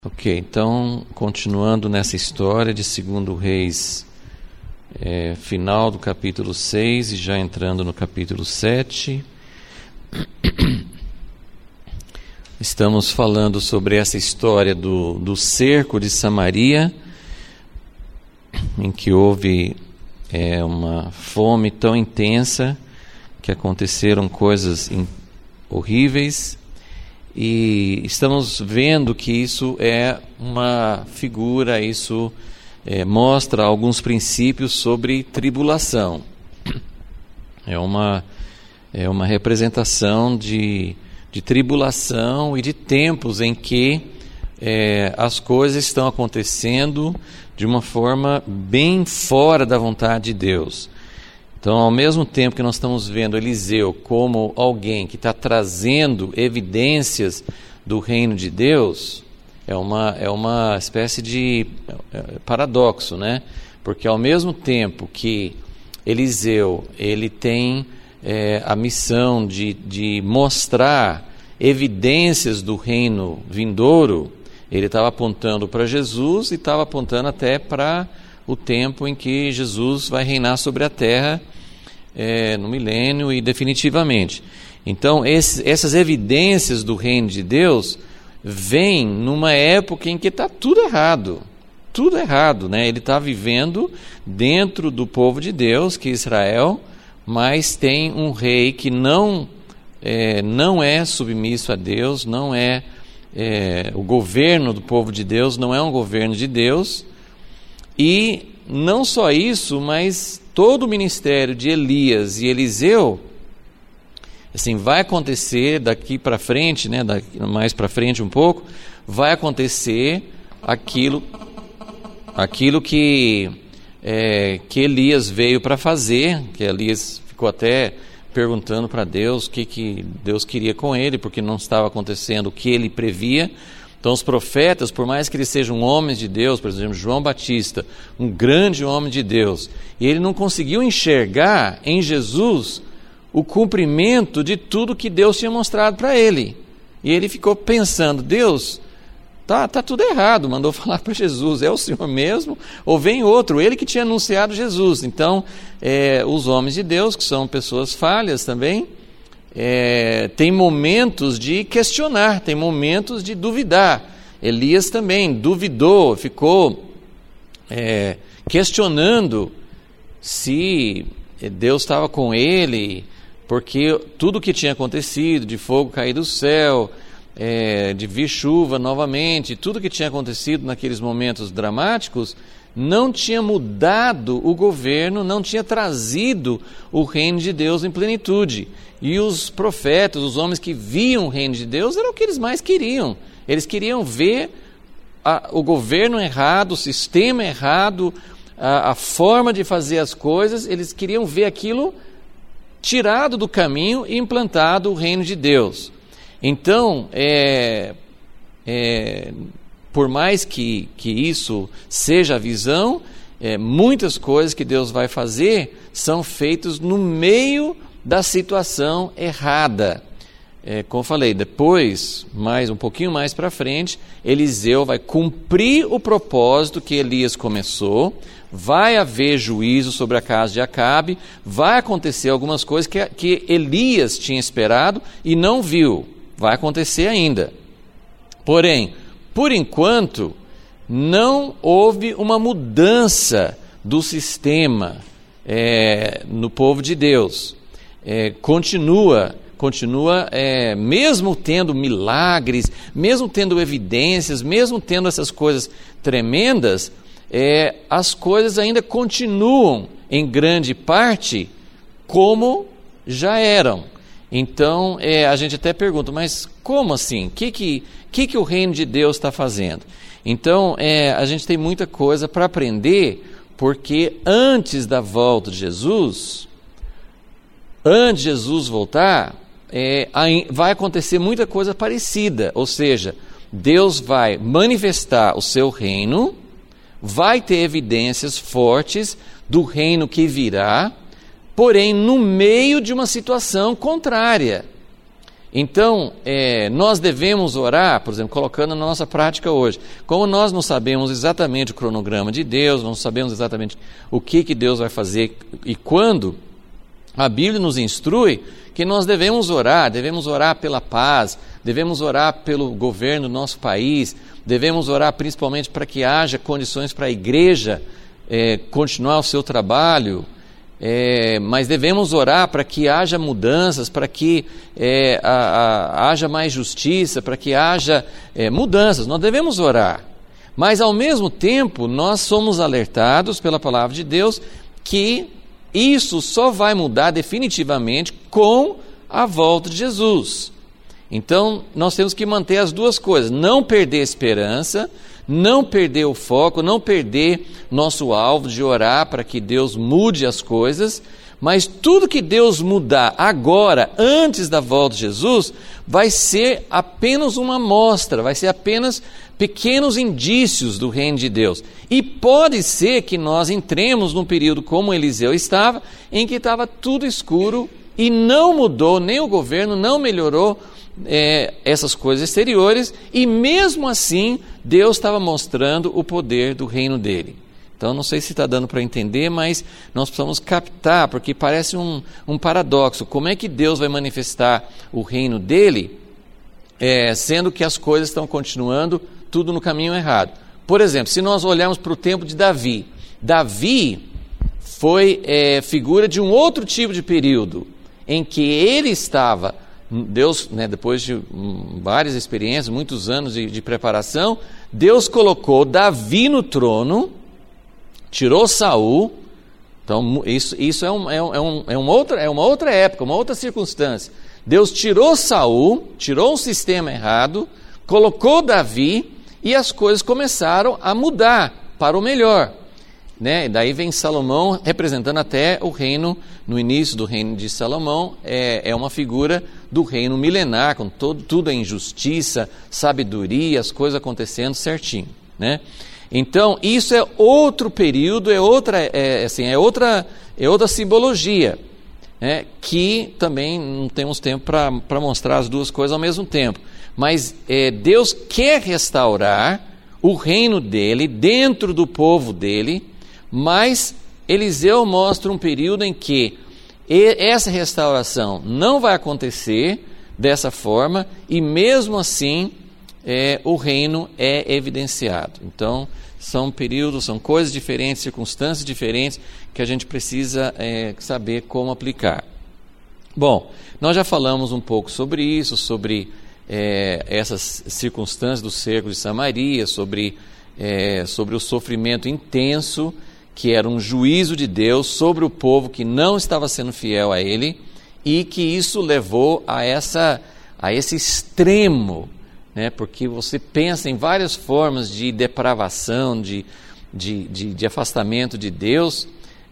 Ok, então, continuando nessa história de 2 Reis, final do capítulo 6 e já entrando no capítulo 7, estamos falando sobre essa história do cerco de Samaria, em que houve uma fome tão intensa que aconteceram coisas horríveis. E estamos vendo que isso é uma figura, isso mostra alguns princípios sobre tribulação. É uma representação de tribulação e de tempos em que as coisas estão acontecendo de uma forma bem fora da vontade de Deus. Então, ao mesmo tempo que nós estamos vendo Eliseu como alguém que está trazendo evidências do reino de Deus, é uma espécie de paradoxo, né? Porque ao mesmo tempo que Eliseu ele tem a missão de mostrar evidências do reino vindouro, ele estava apontando para Jesus e estava apontando até para o tempo em que Jesus vai reinar sobre a terra no milênio e definitivamente. Então essas evidências do reino de Deus vêm numa época em que está tudo errado, né? Ele está vivendo dentro do povo de Deus, que é Israel, mas tem um rei que não é submisso a Deus, não é o governo do povo de Deus, não é um governo de Deus. E não só isso, mas todo o ministério de Elias e Eliseu, assim, vai acontecer daqui para frente, né, mais para frente um pouco, vai acontecer aquilo que Elias veio para fazer, que Elias ficou até perguntando para Deus o que Deus queria com ele, porque não estava acontecendo o que ele previa. Então os profetas, por mais que eles sejam homens de Deus, por exemplo, João Batista, um grande homem de Deus, e ele não conseguiu enxergar em Jesus o cumprimento de tudo que Deus tinha mostrado para ele. E ele ficou pensando, Deus, tá tudo errado, mandou falar para Jesus, é o Senhor mesmo? Ou vem outro, ele que tinha anunciado Jesus. Então, os homens de Deus, que são pessoas falhas também, tem momentos de questionar, tem momentos de duvidar. Elias também duvidou, ficou questionando se Deus estava com ele, porque tudo o que tinha acontecido, de fogo cair do céu, de vir chuva novamente, tudo que tinha acontecido naqueles momentos dramáticos, não tinha mudado o governo, não tinha trazido o reino de Deus em plenitude. E os profetas, os homens que viam o reino de Deus, era o que eles mais queriam. Eles queriam ver o governo errado, o sistema errado, a forma de fazer as coisas, eles queriam ver aquilo tirado do caminho e implantado o reino de Deus. Então, por mais que isso seja a visão, muitas coisas que Deus vai fazer são feitas no meio da situação errada. Como eu falei, depois, um pouquinho mais para frente, Eliseu vai cumprir o propósito que Elias começou, vai haver juízo sobre a casa de Acabe, vai acontecer algumas coisas que Elias tinha esperado e não viu, vai acontecer ainda. Porém, por enquanto, não houve uma mudança do sistema no povo de Deus. Continua, mesmo tendo milagres, mesmo tendo evidências, mesmo tendo essas coisas tremendas, as coisas ainda continuam, em grande parte, como já eram. Então, a gente até pergunta, mas como assim? O que o reino de Deus está fazendo? Então, a gente tem muita coisa para aprender, porque antes da volta de Jesus, antes de Jesus voltar, vai acontecer muita coisa parecida, ou seja, Deus vai manifestar o seu reino, vai ter evidências fortes do reino que virá, porém no meio de uma situação contrária. Então, nós devemos orar, por exemplo, colocando na nossa prática hoje. Como nós não sabemos exatamente o cronograma de Deus, não sabemos exatamente o que Deus vai fazer e quando, a Bíblia nos instrui que nós devemos orar pela paz, devemos orar pelo governo do nosso país, devemos orar principalmente para que haja condições para a igreja continuar o seu trabalho, mas devemos orar para que haja mudanças, para que haja mais justiça, para que haja mudanças. Nós devemos orar, mas ao mesmo tempo nós somos alertados pela palavra de Deus que isso só vai mudar definitivamente com a volta de Jesus. Então nós temos que manter as duas coisas, não perder a esperança, não perder o foco, não perder nosso alvo de orar para que Deus mude as coisas, mas tudo que Deus mudar agora, antes da volta de Jesus, vai ser apenas uma amostra, vai ser apenas pequenos indícios do reino de Deus. E pode ser que nós entremos num período como Eliseu estava, em que estava tudo escuro e não mudou, nem o governo não melhorou essas coisas exteriores, e mesmo assim Deus estava mostrando o poder do reino dele. Então não sei se está dando para entender, mas nós precisamos captar, porque parece um paradoxo. Como é que Deus vai manifestar o reino dele, sendo que as coisas estão continuando tudo no caminho errado? Por exemplo, se nós olharmos para o tempo de Davi, Davi foi figura de um outro tipo de período, em que ele estava, Deus, depois de várias experiências, muitos anos de preparação, Deus colocou Davi no trono, tirou Saul. Então isso é uma outra época, uma outra circunstância. Deus tirou Saul, tirou um sistema errado, colocou Davi, e as coisas começaram a mudar para o melhor. E daí vem Salomão representando até o reino, no início do reino de Salomão, é uma figura do reino milenar, com tudo em justiça, sabedoria, as coisas acontecendo certinho. Então, isso é outro período, é outra simbologia, que também não temos tempo para mostrar as duas coisas ao mesmo tempo. Mas Deus quer restaurar o reino dele dentro do povo dele, mas Eliseu mostra um período em que essa restauração não vai acontecer dessa forma, e mesmo assim o reino é evidenciado. Então são períodos, são coisas diferentes, circunstâncias diferentes, que a gente precisa saber como aplicar. Bom, nós já falamos um pouco sobre isso, sobre essas circunstâncias do cerco de Samaria, sobre o sofrimento intenso, que era um juízo de Deus sobre o povo que não estava sendo fiel a ele, e que isso levou a esse extremo, porque você pensa em várias formas de depravação, de afastamento de Deus,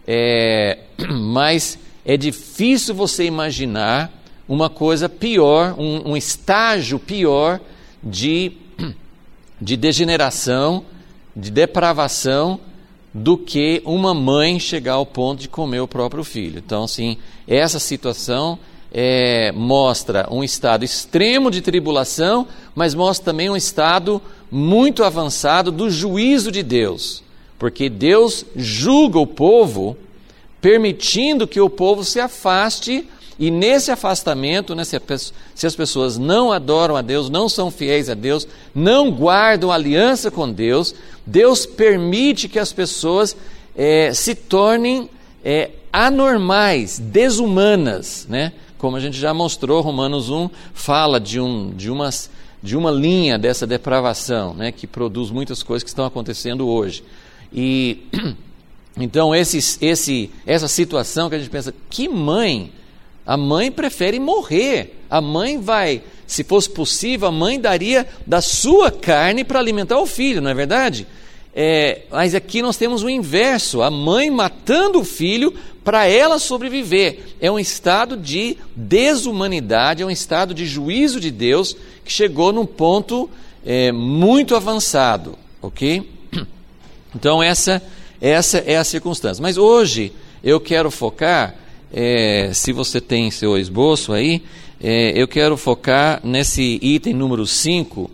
mas é difícil você imaginar uma coisa pior, um estágio pior de degeneração, de depravação, do que uma mãe chegar ao ponto de comer o próprio filho. Então, assim, essa situação mostra um estado extremo de tribulação, mas mostra também um estado muito avançado do juízo de Deus, porque Deus julga o povo, permitindo que o povo se afaste, e nesse afastamento, se as pessoas não adoram a Deus, não são fiéis a Deus, não guardam aliança com Deus, Deus permite que as pessoas se tornem anormais, desumanas, Como a gente já mostrou, Romanos 1 fala de uma linha dessa depravação, que produz muitas coisas que estão acontecendo hoje. E então essa situação que a gente pensa, que mãe? A mãe prefere morrer. A mãe se fosse possível, a mãe daria da sua carne para alimentar o filho, não é verdade? Mas aqui nós temos o inverso, a mãe matando o filho para ela sobreviver. É um estado de desumanidade, é um estado de juízo de Deus que chegou num ponto muito avançado, ok? Então essa é a circunstância. Mas hoje eu quero focar se você tem seu esboço aí, eu quero focar nesse item número 5,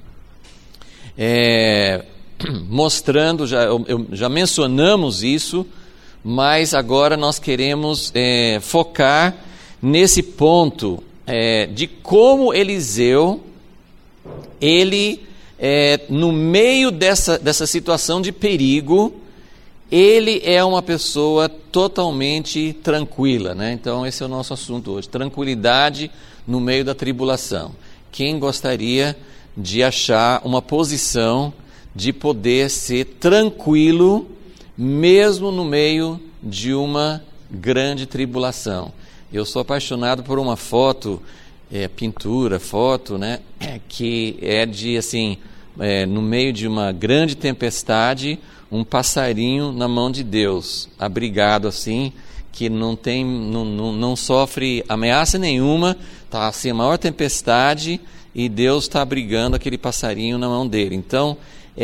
mostrando, já mencionamos isso, mas agora nós queremos focar nesse ponto de como Eliseu, ele, no meio dessa situação de perigo, ele é uma pessoa totalmente tranquila, né? Então esse é o nosso assunto hoje, tranquilidade no meio da tribulação. Quem gostaria de achar uma posição de poder ser tranquilo, mesmo no meio de uma grande tribulação? Eu sou apaixonado por uma foto, foto, né? Que é de assim, no meio de uma grande tempestade, um passarinho na mão de Deus, abrigado assim, que não sofre ameaça nenhuma, está assim a maior tempestade e Deus está abrigando aquele passarinho na mão dele. Então,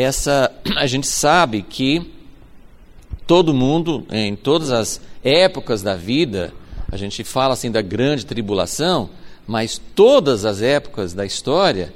a gente sabe que todo mundo, em todas as épocas da vida, a gente fala assim da grande tribulação, mas todas as épocas da história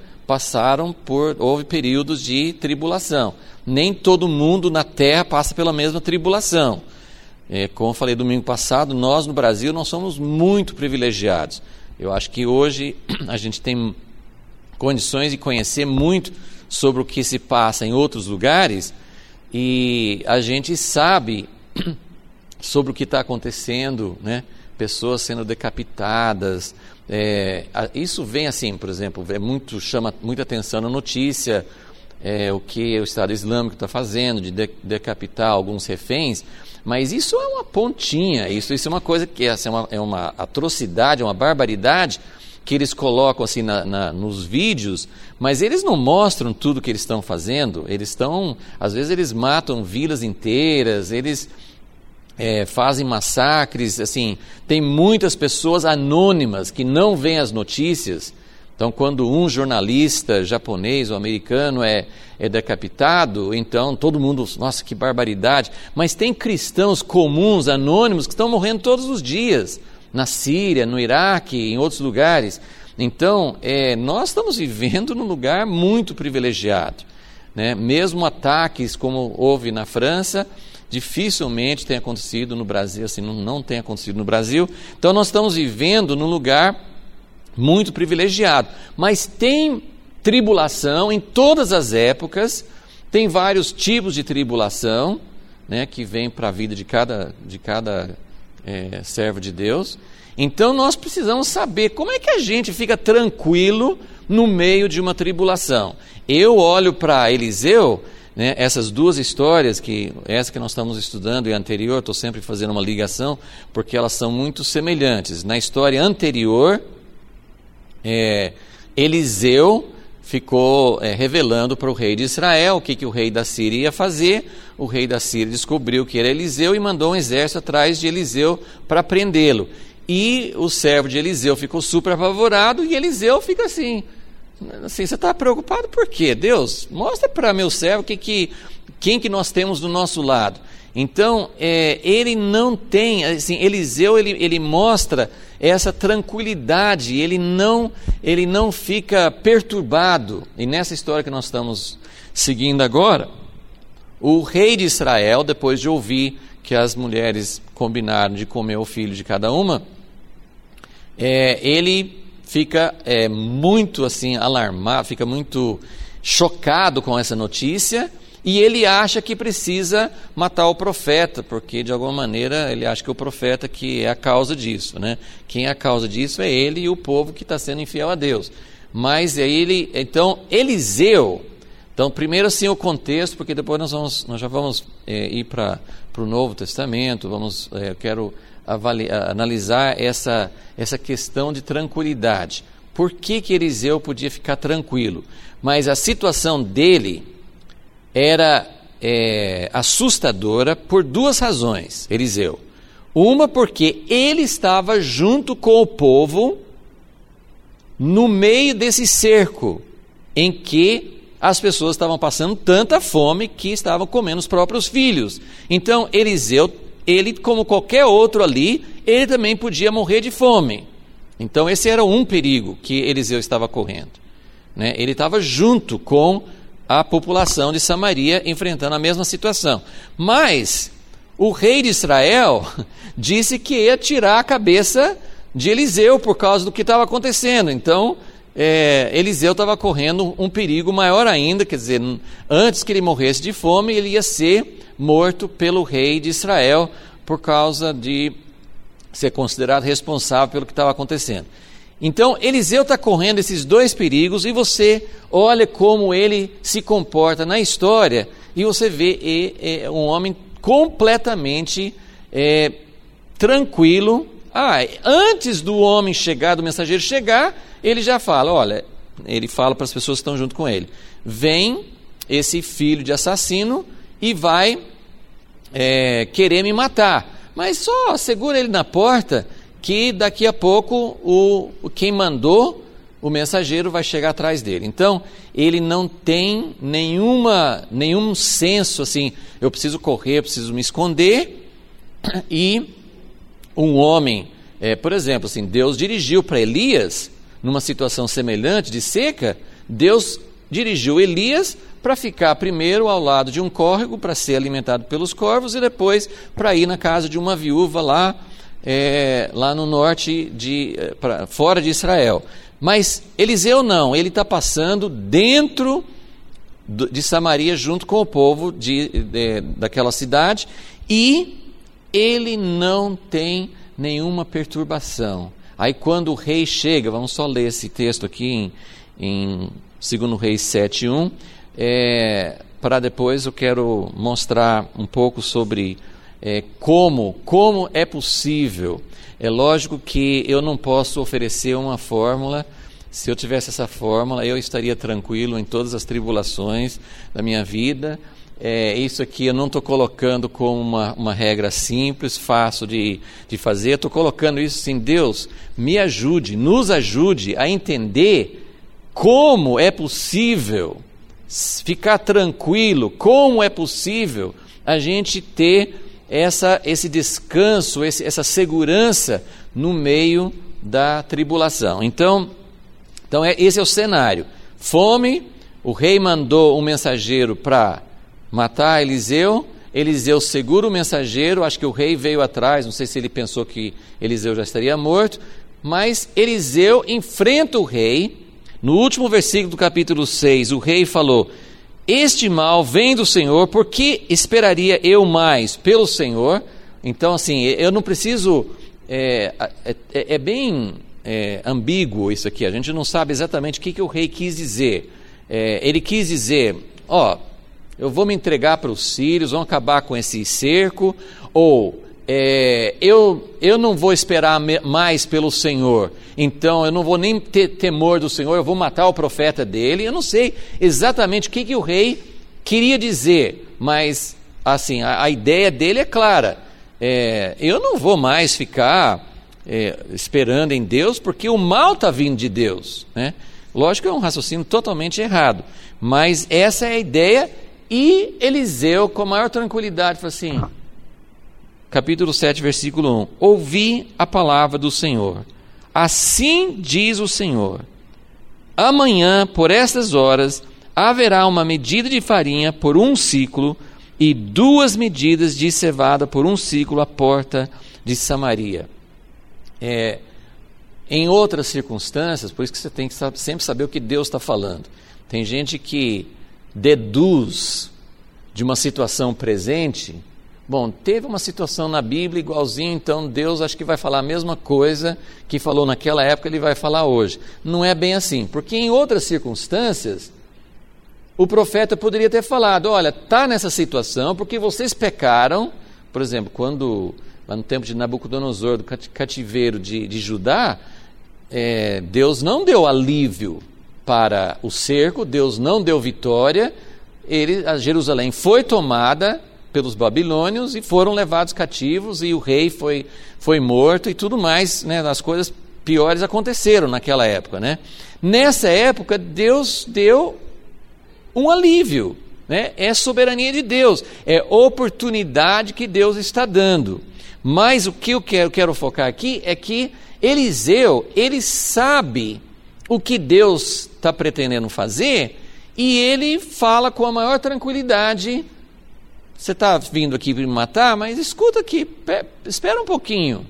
houve períodos de tribulação. Nem todo mundo na Terra passa pela mesma tribulação. Como eu falei domingo passado, nós no Brasil nós somos muito privilegiados. Eu acho que hoje a gente tem condições de conhecer muito sobre o que se passa em outros lugares e a gente sabe sobre o que está acontecendo, né? Pessoas sendo decapitadas. Isso vem assim, por exemplo, chama muita atenção na notícia, o que o Estado Islâmico está fazendo, de decapitar alguns reféns, mas isso é uma pontinha, isso é uma coisa que é uma atrocidade, é uma barbaridade, que eles colocam assim nos vídeos, mas eles não mostram tudo o que eles estão fazendo. Às vezes eles matam vilas inteiras, eles fazem massacres, assim, tem muitas pessoas anônimas que não veem as notícias. Então, quando um jornalista japonês ou americano é decapitado, então todo mundo, nossa, que barbaridade. Mas tem cristãos comuns, anônimos, que estão morrendo todos os dias, na Síria, no Iraque, em outros lugares. Então, nós estamos vivendo num lugar muito privilegiado, né? Mesmo ataques como houve na França, dificilmente tem acontecido no Brasil, assim, não tem acontecido no Brasil. Então nós estamos vivendo num lugar muito privilegiado, mas tem tribulação em todas as épocas, tem vários tipos de tribulação, né, que vem para a vida de cada servo de Deus. Então nós precisamos saber como é que a gente fica tranquilo no meio de uma tribulação. Eu olho para Eliseu, né, essas duas histórias, essa que nós estamos estudando e a anterior, estou sempre fazendo uma ligação, porque elas são muito semelhantes. Na história anterior, Eliseu ficou revelando para o rei de Israel o que o rei da Síria ia fazer. O rei da Síria descobriu que era Eliseu e mandou um exército atrás de Eliseu para prendê-lo. E o servo de Eliseu ficou super apavorado e Eliseu fica assim, você está preocupado por quê? Deus, mostra para meu servo quem que nós temos do nosso lado. Então, ele não tem, assim, Eliseu, ele mostra essa tranquilidade, ele não fica perturbado. E nessa história que nós estamos seguindo agora, o rei de Israel, depois de ouvir que as mulheres combinaram de comer o filho de cada uma, ele fica muito assim alarmado, fica muito chocado com essa notícia, e ele acha que precisa matar o profeta, porque de alguma maneira ele acha que o profeta que é a causa disso, né? Quem é a causa disso é ele e o povo que está sendo infiel a Deus. Mas então Eliseu, então primeiro assim o contexto, porque depois nós já vamos ir para o Novo Testamento, eu quero analisar essa questão de tranquilidade. Por que Eliseu podia ficar tranquilo? Mas a situação dele era assustadora por duas razões, Eliseu. Uma, porque ele estava junto com o povo no meio desse cerco em que as pessoas estavam passando tanta fome que estavam comendo os próprios filhos. Então Eliseu, ele como qualquer outro ali, ele também podia morrer de fome. Então esse era um perigo que Eliseu estava correndo, né? Ele estava junto com a população de Samaria enfrentando a mesma situação. Mas o rei de Israel disse que ia tirar a cabeça de Eliseu por causa do que estava acontecendo. Então Eliseu estava correndo um perigo maior ainda, quer dizer, antes que ele morresse de fome, ele ia ser morto pelo rei de Israel por causa de ser considerado responsável pelo que estava acontecendo. Então Eliseu está correndo esses dois perigos, e você olha como ele se comporta na história, e você vê um homem completamente tranquilo. Antes do homem chegar, do mensageiro chegar, ele já fala, olha, ele fala para as pessoas que estão junto com ele, vem esse filho de assassino e vai querer me matar, mas só segura ele na porta, que daqui a pouco quem mandou, o mensageiro, vai chegar atrás dele. Então ele não tem nenhum senso assim, eu preciso correr, eu preciso me esconder. E um homem, por exemplo, assim, Deus dirigiu para Elias, numa situação semelhante de seca, Deus dirigiu Elias para ficar primeiro ao lado de um córrego, para ser alimentado pelos corvos, e depois para ir na casa de uma viúva lá no norte, fora de Israel. Mas Eliseu não, ele está passando dentro de Samaria junto com o povo daquela cidade, e ele não tem nenhuma perturbação. Aí quando o rei chega, vamos só ler esse texto aqui em 2 Reis 7:1, para depois eu quero mostrar um pouco sobre como é possível. É lógico que eu não posso oferecer uma fórmula. Se eu tivesse essa fórmula, eu estaria tranquilo em todas as tribulações da minha vida. Isso aqui eu não estou colocando como uma regra simples, fácil de fazer. Estou colocando isso assim, Deus, me ajude, nos ajude a entender como é possível ficar tranquilo, como é possível a gente ter esse descanso, essa segurança no meio da tribulação. Então esse é o cenário. Fome, o rei mandou um mensageiro para matar Eliseu. Eliseu segura o mensageiro, acho que o rei veio atrás, não sei se ele pensou que Eliseu já estaria morto, mas Eliseu enfrenta o rei. No último versículo do capítulo 6, o rei falou: este mal vem do Senhor, por que esperaria eu mais pelo Senhor? Então assim, eu não preciso, é bem ambíguo isso aqui, a gente não sabe exatamente o que o rei quis dizer. Ele quis dizer, eu vou me entregar para os sírios, vão acabar com esse cerco, ou eu não vou esperar mais pelo Senhor, então eu não vou nem ter temor do Senhor, eu vou matar o profeta dele. Eu não sei exatamente o que o rei queria dizer, mas assim, a ideia dele é clara. Eu não vou mais ficar esperando em Deus, porque o mal está vindo de Deus, né? Lógico que é um raciocínio totalmente errado, mas essa é a ideia. E Eliseu, com a maior tranquilidade, falou assim, capítulo 7, versículo 1, ouvi a palavra do Senhor, assim diz o Senhor, amanhã, por estas horas, haverá uma medida de farinha por 1 siclo, e 2 medidas de cevada por 1 siclo à porta de Samaria. Em outras circunstâncias, por isso que você tem que sempre saber o que Deus está falando. Tem gente que deduz de uma situação presente, teve uma situação na Bíblia igualzinho, então Deus acho que vai falar a mesma coisa que falou naquela época, ele vai falar hoje. Não é bem assim, porque em outras circunstâncias, o profeta poderia ter falado, olha, está nessa situação porque vocês pecaram. Por exemplo, lá no tempo de Nabucodonosor, do cativeiro de Judá, Deus não deu alívio para o cerco, Deus não deu vitória, Jerusalém foi tomada pelos babilônios e foram levados cativos, e o rei foi morto e tudo mais, né? As coisas piores aconteceram naquela época, né? Nessa época Deus deu um alívio, né? É soberania de Deus, é oportunidade que Deus está dando. Mas o que eu quero focar aqui é que Eliseu, ele sabe o que Deus está pretendendo fazer e ele fala com a maior tranquilidade: você está vindo aqui para me matar, mas escuta aqui, espera um pouquinho.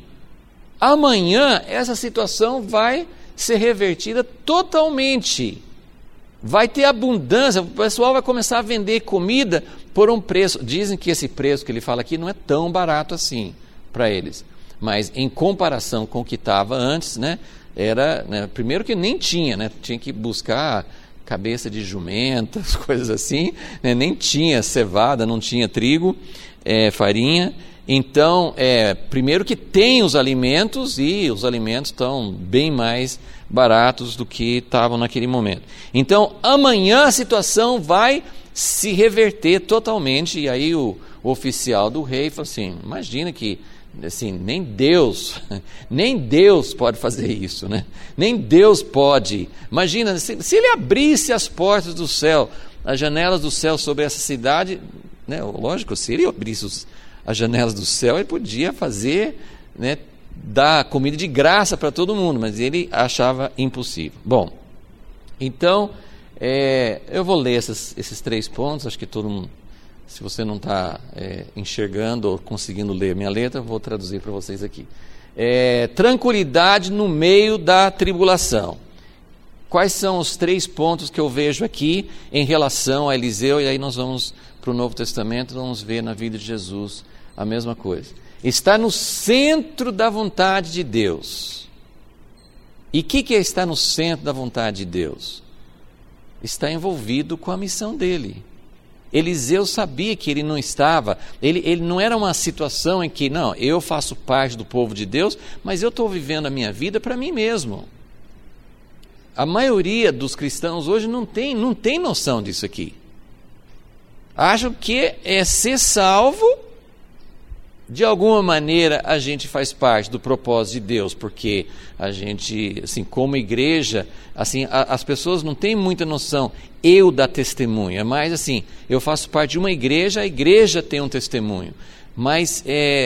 Amanhã essa situação vai ser revertida totalmente. Vai ter abundância, o pessoal vai começar a vender comida por um preço. Dizem que esse preço que ele fala aqui não é tão barato assim para eles. Mas em comparação com o que estava antes, né, era, né, primeiro que nem tinha, né, tinha que buscar cabeça de jumenta, as coisas assim, né, nem tinha cevada, não tinha trigo, farinha. Então, primeiro que tem os alimentos, e os alimentos estão bem mais baratos do que estavam naquele momento. Então, amanhã a situação vai se reverter totalmente. E aí o oficial do rei falou assim: imagina que assim, nem Deus pode fazer isso, né? Nem Deus pode. Imagina, se ele abrisse as portas do céu, as janelas do céu sobre essa cidade, né? Lógico, se ele abrisse as janelas do céu, ele podia fazer, né, dar comida de graça para todo mundo, mas ele achava impossível. Bom, então, eu vou ler esses 3 pontos, acho que todo mundo, se você não está enxergando ou conseguindo ler minha letra, vou traduzir para vocês aqui. Tranquilidade no meio da tribulação. Quais são os 3 pontos que eu vejo aqui em relação a Eliseu? E aí nós vamos para o Novo Testamento, vamos ver na vida de Jesus a mesma coisa. Está no centro da vontade de Deus. E o que é estar no centro da vontade de Deus? Está envolvido com a missão dele. Eliseu sabia que ele não estava, ele não era uma situação em que, não, eu faço parte do povo de Deus, mas eu estou vivendo a minha vida para mim mesmo. A maioria dos cristãos hoje não tem noção disso aqui. Acham que ser salvo, de alguma maneira a gente faz parte do propósito de Deus, porque a gente, assim, como igreja, assim, as pessoas não têm muita noção, eu dar testemunho, é mais assim, eu faço parte de uma igreja, a igreja tem um testemunho, mas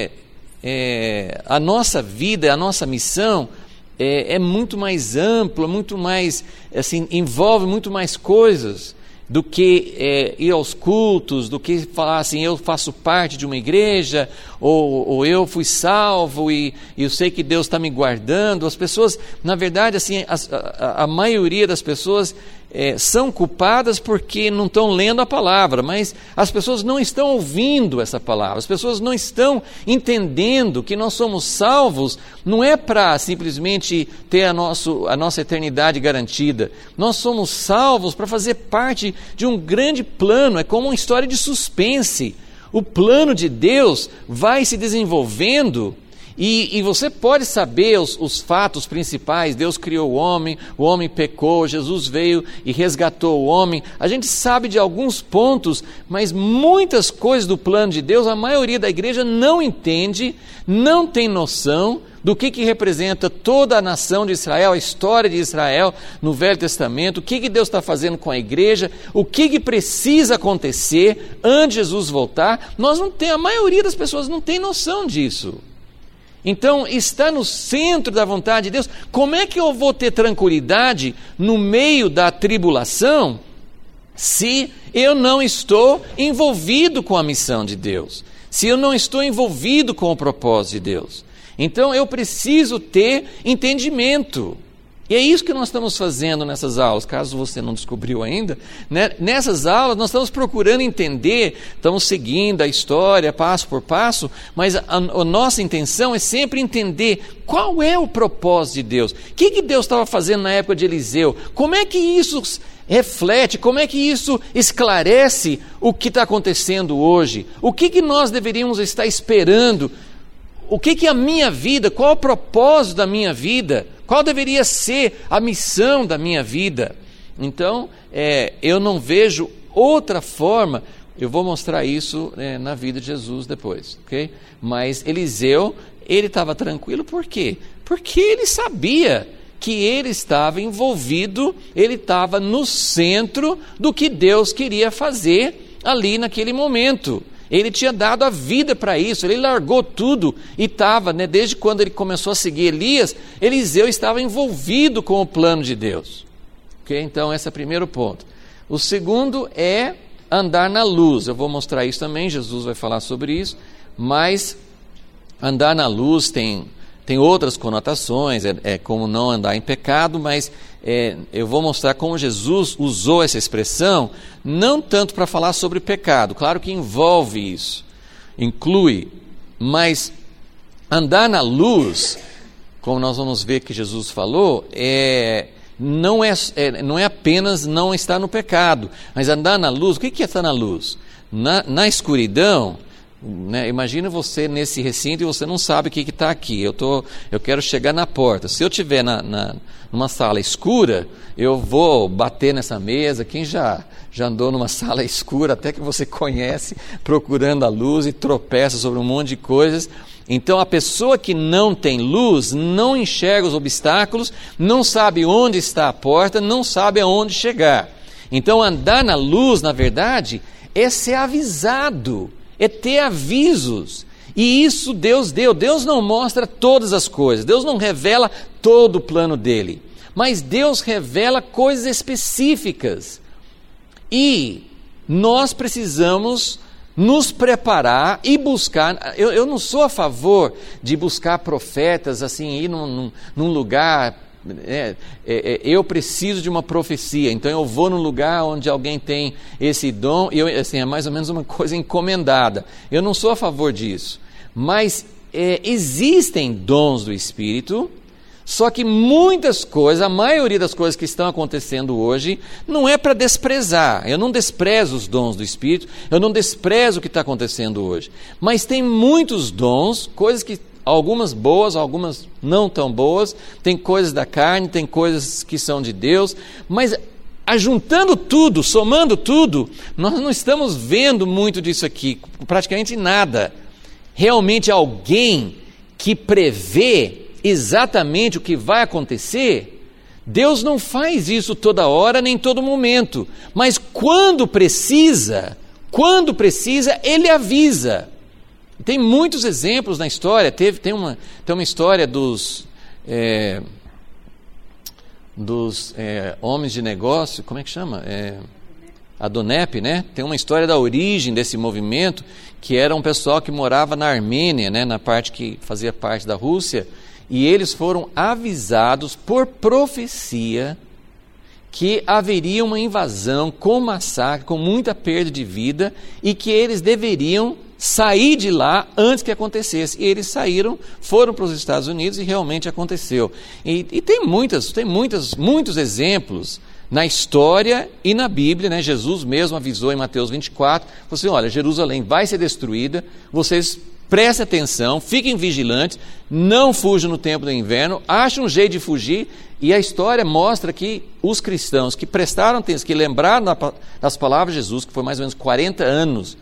a nossa vida, a nossa missão é muito mais ampla, muito mais, assim, envolve muito mais coisas do que ir aos cultos, do que falar assim, eu faço parte de uma igreja, ou eu fui salvo e eu sei que Deus está me guardando. As pessoas, na verdade, assim, a maioria das pessoas são culpadas porque não estão lendo a palavra, mas as pessoas não estão ouvindo essa palavra, as pessoas não estão entendendo que nós somos salvos, não é para simplesmente ter a nossa eternidade garantida, nós somos salvos para fazer parte de um grande plano, é como uma história de suspense. O plano de Deus vai se desenvolvendo e você pode saber os fatos principais. Deus criou o homem pecou, Jesus veio e resgatou o homem. A gente sabe de alguns pontos, mas muitas coisas do plano de Deus, a maioria da igreja não entende, não tem noção do que representa toda a nação de Israel, a história de Israel no Velho Testamento, o que Deus está fazendo com a igreja, o que precisa acontecer antes de Jesus voltar. A maioria das pessoas não tem noção disso. Então, está no centro da vontade de Deus. Como é que eu vou ter tranquilidade no meio da tribulação se eu não estou envolvido com a missão de Deus? Se eu não estou envolvido com o propósito de Deus? Então, eu preciso ter entendimento. E é isso que nós estamos fazendo nessas aulas, caso você não descobriu ainda, né? Nessas aulas nós estamos procurando entender, estamos seguindo a história passo por passo, mas a nossa intenção é sempre entender qual é o propósito de Deus. O que Deus estava fazendo na época de Eliseu? Como é que isso reflete, como é que isso esclarece o que está acontecendo hoje? O que nós deveríamos estar esperando? O que é a minha vida? Qual é o propósito da minha vida? Qual deveria ser a missão da minha vida? Então, eu não vejo outra forma. Eu vou mostrar isso na vida de Jesus depois, ok? Mas Eliseu, ele estava tranquilo, por quê? Porque ele sabia que ele estava envolvido, ele estava no centro do que Deus queria fazer ali naquele momento. Ele tinha dado a vida para isso, ele largou tudo e estava, desde quando ele começou a seguir Elias, Eliseu estava envolvido com o plano de Deus. Okay? Então esse é o primeiro ponto. O segundo é andar na luz. Eu vou mostrar isso também, Jesus vai falar sobre isso, mas andar na luz tem outras conotações, é como não andar em pecado, mas eu vou mostrar como Jesus usou essa expressão, não tanto para falar sobre pecado, claro que envolve isso, inclui, mas andar na luz, como nós vamos ver que Jesus falou, não é apenas não estar no pecado, mas andar na luz. O que é estar na luz? Na escuridão, imagina você nesse recinto e você não sabe o que está aqui. Eu quero chegar na porta. Se eu estiver numa sala escura, eu vou bater nessa mesa. Quem já andou numa sala escura, até que você conhece, procurando a luz e tropeça sobre um monte de coisas. Então a pessoa que não tem luz não enxerga os obstáculos, não sabe onde está a porta, não sabe aonde chegar. Então andar na luz, na verdade, é ser avisado, é ter avisos. E isso Deus deu. Deus não mostra todas as coisas, Deus não revela todo o plano dele, mas Deus revela coisas específicas. E nós precisamos nos preparar e buscar. Eu não sou a favor de buscar profetas, assim, ir num lugar, eu preciso de uma profecia, então eu vou num lugar onde alguém tem esse dom, assim, é mais ou menos uma coisa encomendada. Eu não sou a favor disso, mas existem dons do Espírito, só que muitas coisas, a maioria das coisas que estão acontecendo hoje, não é para desprezar. Eu não desprezo os dons do Espírito, eu não desprezo o que está acontecendo hoje. Mas tem muitos dons, coisas que, algumas boas, algumas não tão boas, tem coisas da carne, tem coisas que são de Deus, mas ajuntando tudo, somando tudo, nós não estamos vendo muito disso aqui, praticamente nada. Realmente alguém que prevê exatamente o que vai acontecer, Deus não faz isso toda hora nem todo momento, mas quando precisa, Ele avisa. Tem muitos exemplos na história. Tem uma história dos homens de negócio, como é que chama? Adonep, Tem uma história da origem desse movimento, que era um pessoal que morava na Armênia, na parte que fazia parte da Rússia, e eles foram avisados por profecia que haveria uma invasão com massacre, com muita perda de vida, e que eles deveriam sair de lá antes que acontecesse. E eles saíram, foram para os Estados Unidos e realmente aconteceu. E tem muitos exemplos na história e na Bíblia, Jesus mesmo avisou em Mateus 24, falou assim, olha, Jerusalém vai ser destruída, vocês prestem atenção, fiquem vigilantes, não fujam no tempo do inverno, achem um jeito de fugir. E a história mostra que os cristãos que prestaram atenção, que lembraram das palavras de Jesus, que foi mais ou menos 40 anos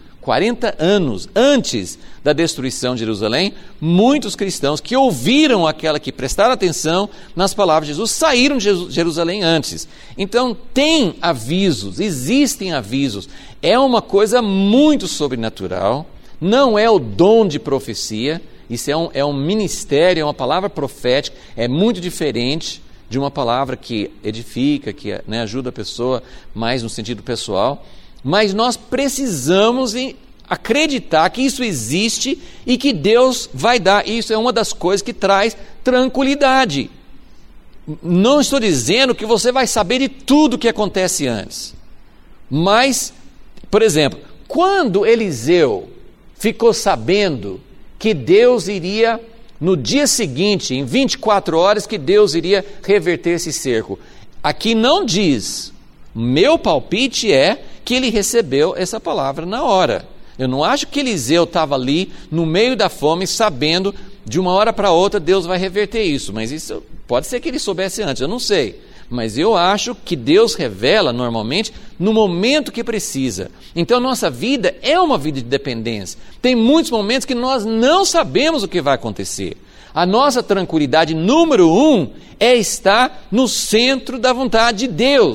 antes da destruição de Jerusalém, muitos cristãos que ouviram aquela que prestaram atenção nas palavras de Jesus, saíram de Jerusalém antes. Então tem avisos, existem avisos, é uma coisa muito sobrenatural. Não é o dom de profecia, isso é um ministério, é uma palavra profética, é muito diferente de uma palavra que edifica, que ajuda a pessoa mais no sentido pessoal, mas nós precisamos acreditar que isso existe e que Deus vai dar. Isso é uma das coisas que traz tranquilidade. Não estou dizendo que você vai saber de tudo o que acontece antes, mas, por exemplo, quando Eliseu ficou sabendo que Deus iria, no dia seguinte, em 24 horas, que Deus iria reverter esse cerco. Aqui não diz, meu palpite é que ele recebeu essa palavra na hora. Eu não acho que Eliseu estava ali, no meio da fome, sabendo, de uma hora para outra, Deus vai reverter isso. Mas isso pode ser que ele soubesse antes, eu não sei. Mas eu acho que Deus revela normalmente no momento que precisa. Então nossa vida é uma vida de dependência. Tem muitos momentos que nós não sabemos o que vai acontecer. A nossa tranquilidade número 1 é estar no centro da vontade de Deus.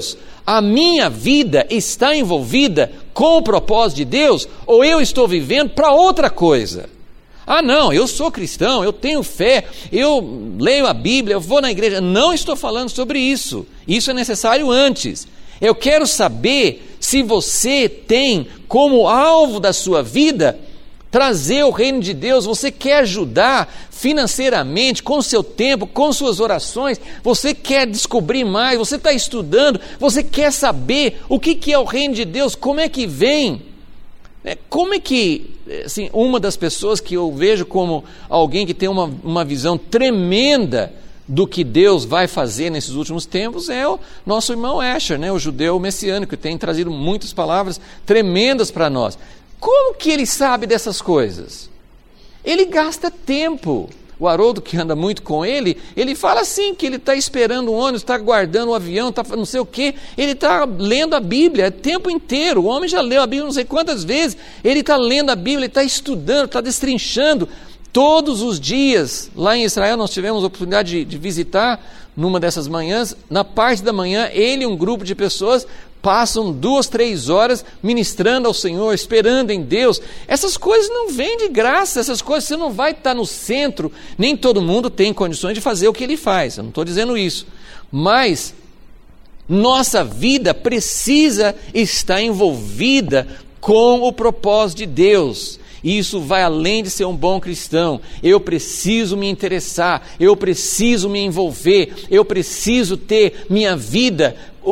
A minha vida está envolvida com o propósito de Deus, ou eu estou vivendo para outra coisa? Ah, não, eu sou cristão, eu tenho fé, eu leio a Bíblia, eu vou na igreja. Não estou falando sobre isso. Isso é necessário antes. Eu quero saber se você tem como alvo da sua vida trazer o reino de Deus. Você quer ajudar financeiramente, com o seu tempo, com suas orações. Você quer descobrir mais, você está estudando, você quer saber o que é o reino de Deus, como é que vem. Como é que, assim, uma das pessoas que eu vejo como alguém que tem uma visão tremenda do que Deus vai fazer nesses últimos tempos é o nosso irmão Asher, né, o judeu messiânico, que tem trazido muitas palavras tremendas para nós. Como que ele sabe dessas coisas? Ele gasta tempo. O Haroldo, que anda muito com ele fala assim, que ele está esperando um ônibus, está guardando o avião, está não sei o quê, ele está lendo a Bíblia o tempo inteiro. O homem já leu a Bíblia não sei quantas vezes, ele está lendo a Bíblia, ele está estudando, está destrinchando. Todos os dias, lá em Israel, nós tivemos a oportunidade de visitar, numa dessas manhãs, na parte da manhã, ele e um grupo de pessoas passam 2-3 horas ministrando ao Senhor, esperando em Deus. Essas coisas não vêm de graça, essas coisas você não vai estar no centro, nem todo mundo tem condições de fazer o que ele faz, eu não estou dizendo isso, mas nossa vida precisa estar envolvida com o propósito de Deus. Isso vai além de ser um bom cristão. Eu preciso me interessar, eu preciso me envolver, eu preciso ter minha vida.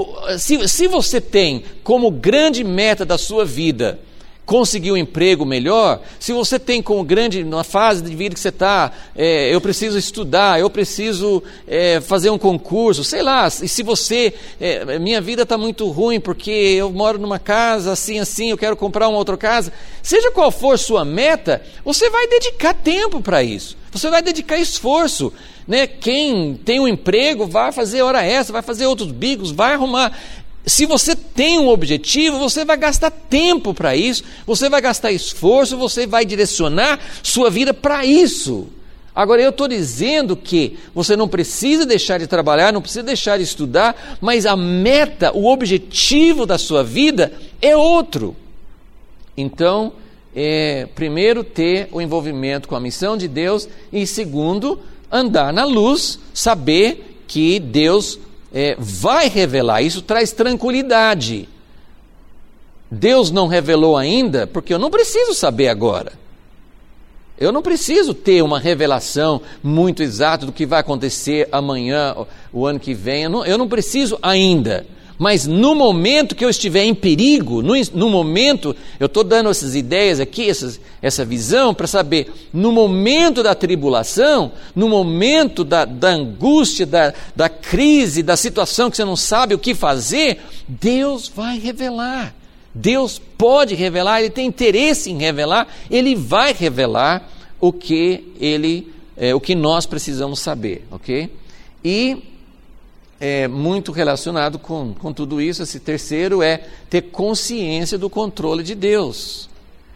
Se você tem como grande meta da sua vida conseguir um emprego melhor, se você tem como grande, na fase de vida que você está, eu preciso estudar, eu preciso fazer um concurso, sei lá, e se você, minha vida está muito ruim porque eu moro numa casa assim, eu quero comprar uma outra casa, seja qual for sua meta, você vai dedicar tempo para isso, você vai dedicar esforço, né? Quem tem um emprego vai fazer hora extra, vai fazer outros bicos, vai arrumar. Se você tem um objetivo, você vai gastar tempo para isso, você vai gastar esforço, você vai direcionar sua vida para isso. Agora, eu estou dizendo que você não precisa deixar de trabalhar, não precisa deixar de estudar, mas a meta, o objetivo da sua vida é outro. Então, primeiro, ter o envolvimento com a missão de Deus e, segundo, andar na luz, saber que Deus vai revelar. Isso traz tranquilidade. Deus não revelou ainda, porque eu não preciso saber agora. Eu não preciso ter uma revelação muito exata do que vai acontecer amanhã, o ano que vem. Eu não preciso ainda. Mas no momento que eu estiver em perigo, no momento, eu estou dando essas ideias aqui, essa visão, para saber, no momento da tribulação, no momento da angústia, da crise, da situação que você não sabe o que fazer, Deus vai revelar. Deus pode revelar, Ele tem interesse em revelar, Ele vai revelar o que nós precisamos saber, ok? E muito relacionado com tudo isso, esse terceiro é ter consciência do controle de Deus.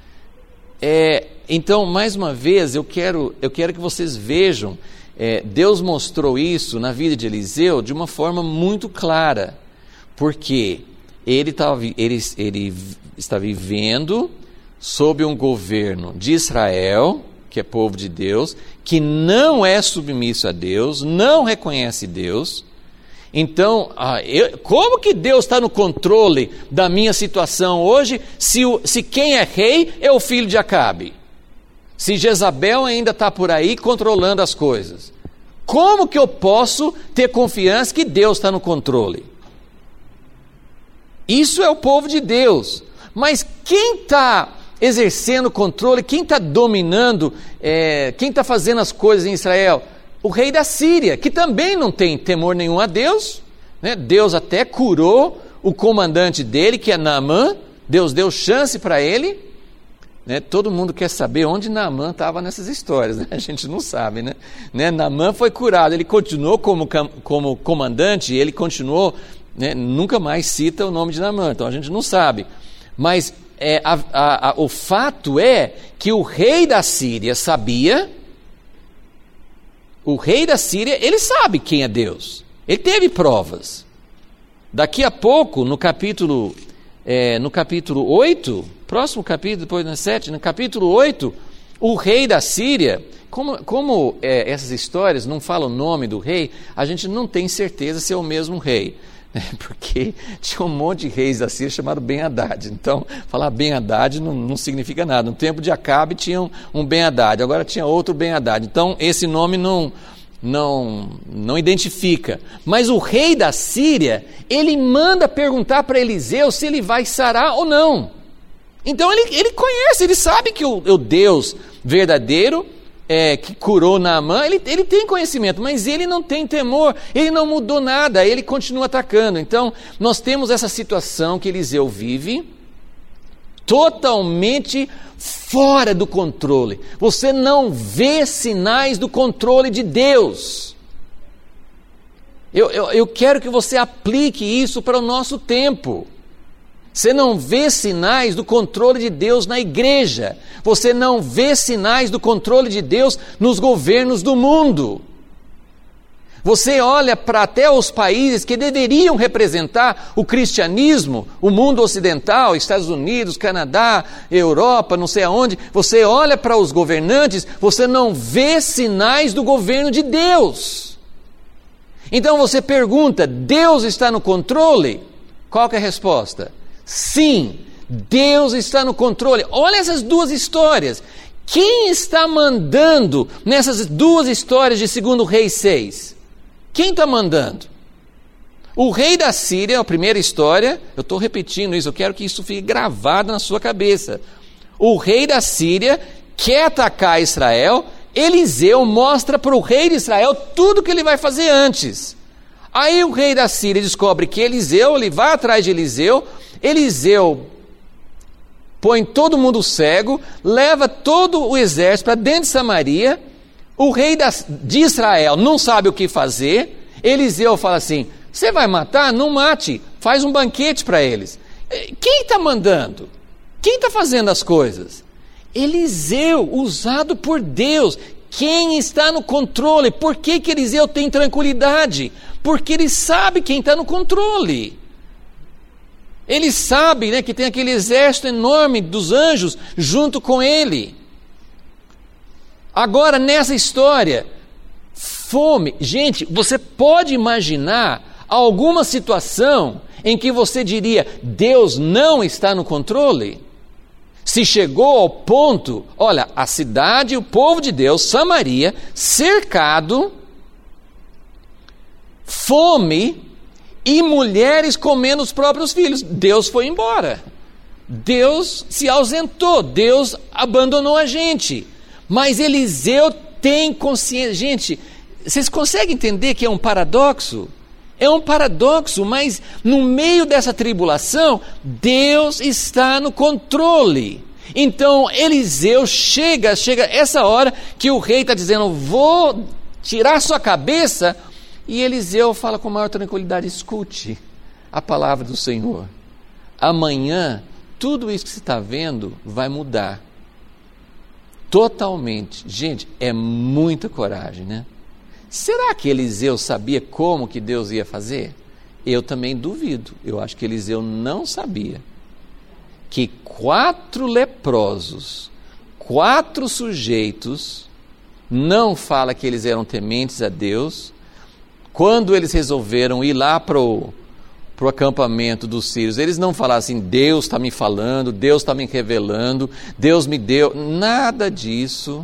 Então, mais uma vez, eu quero que vocês vejam, Deus mostrou isso na vida de Eliseu de uma forma muito clara, porque ele está vivendo sob um governo de Israel, que é povo de Deus, que não é submisso a Deus, não reconhece Deus. Então, como que Deus está no controle da minha situação hoje, se quem é rei é o filho de Acabe? Se Jezabel ainda está por aí controlando as coisas? Como que eu posso ter confiança que Deus está no controle? Isso é o povo de Deus. Mas quem está exercendo o controle, quem está dominando, quem está fazendo as coisas em Israel? O rei da Síria, que também não tem temor nenhum a Deus, né? Deus até curou o comandante dele, que é Naamã. Deus deu chance para ele, né? Todo mundo quer saber onde Naamã estava nessas histórias, né? A gente não sabe, né? Naamã foi curado, ele continuou como comandante, ele continuou, né? Nunca mais cita o nome de Naamã, então a gente não sabe, mas o fato é que o rei da Síria sabia. O rei da Síria, ele sabe quem é Deus. Ele teve provas. Daqui a pouco, no capítulo 8, próximo capítulo, depois no 7, no capítulo 8, o rei da Síria, como essas histórias não falam o nome do rei, a gente não tem certeza se é o mesmo rei, né? Porque tinha um monte de reis da Síria chamado Ben-Hadad. Então, falar Ben-Hadad não significa nada. No tempo de Acabe tinha um Ben-Hadad, agora tinha outro Ben-Hadad. Então, esse nome não identifica. Mas o rei da Síria, ele manda perguntar para Eliseu se ele vai sarar ou não. Então ele conhece, ele sabe que o Deus verdadeiro que curou Naamã, ele tem conhecimento, mas ele não tem temor, ele não mudou nada, ele continua atacando. Então nós temos essa situação que Eliseu vive, totalmente fora do controle. Você não vê sinais do controle de Deus. Eu quero que você aplique isso para o nosso tempo. Você não vê sinais do controle de Deus na igreja. Você não vê sinais do controle de Deus nos governos do mundo. Você olha para até os países que deveriam representar o cristianismo, o mundo ocidental, Estados Unidos, Canadá, Europa, não sei aonde. Você olha para os governantes, você não vê sinais do governo de Deus. Então você pergunta, Deus está no controle? Qual que é a resposta? Sim, Deus está no controle. Olha essas duas histórias. Quem está mandando nessas duas histórias de 2 Reis 6? Quem está mandando? O rei da Síria, a primeira história, eu estou repetindo isso, eu quero que isso fique gravado na sua cabeça. O rei da Síria quer atacar Israel, Eliseu mostra para o rei de Israel tudo que ele vai fazer antes. Aí o rei da Síria descobre que ele vai atrás de Eliseu põe todo mundo cego, leva todo o exército para dentro de Samaria. O rei de Israel não sabe o que fazer. Eliseu fala assim, você vai matar? Não mate, faz um banquete para eles. Quem está mandando? Quem está fazendo as coisas? Eliseu, usado por Deus. Quem está no controle? Por que Eliseu tem tranquilidade? Porque ele sabe quem está no controle. Ele sabe, né, que tem aquele exército enorme dos anjos junto com ele. Agora, nessa história, fome. Gente, você pode imaginar alguma situação em que você diria, Deus não está no controle? Se chegou ao ponto, olha, a cidade, o povo de Deus, Samaria, cercado, fome e mulheres comendo os próprios filhos. Deus foi embora. Deus se ausentou. Deus abandonou a gente. Mas Eliseu tem consciência. Gente, vocês conseguem entender que é um paradoxo? É um paradoxo, mas no meio dessa tribulação, Deus está no controle. Então Eliseu chega essa hora que o rei está dizendo, vou tirar sua cabeça. E Eliseu fala com maior tranquilidade, escute a palavra do Senhor. Amanhã, tudo isso que você está vendo vai mudar. Totalmente. Gente, é muita coragem, né? Será que Eliseu sabia como que Deus ia fazer? Eu também duvido. Eu acho que Eliseu não sabia que 4 leprosos, 4 sujeitos, não fala que eles eram tementes a Deus. Quando eles resolveram ir lá para o acampamento dos sírios, eles não falaram assim, Deus está me falando, Deus está me revelando, Deus me deu, nada disso.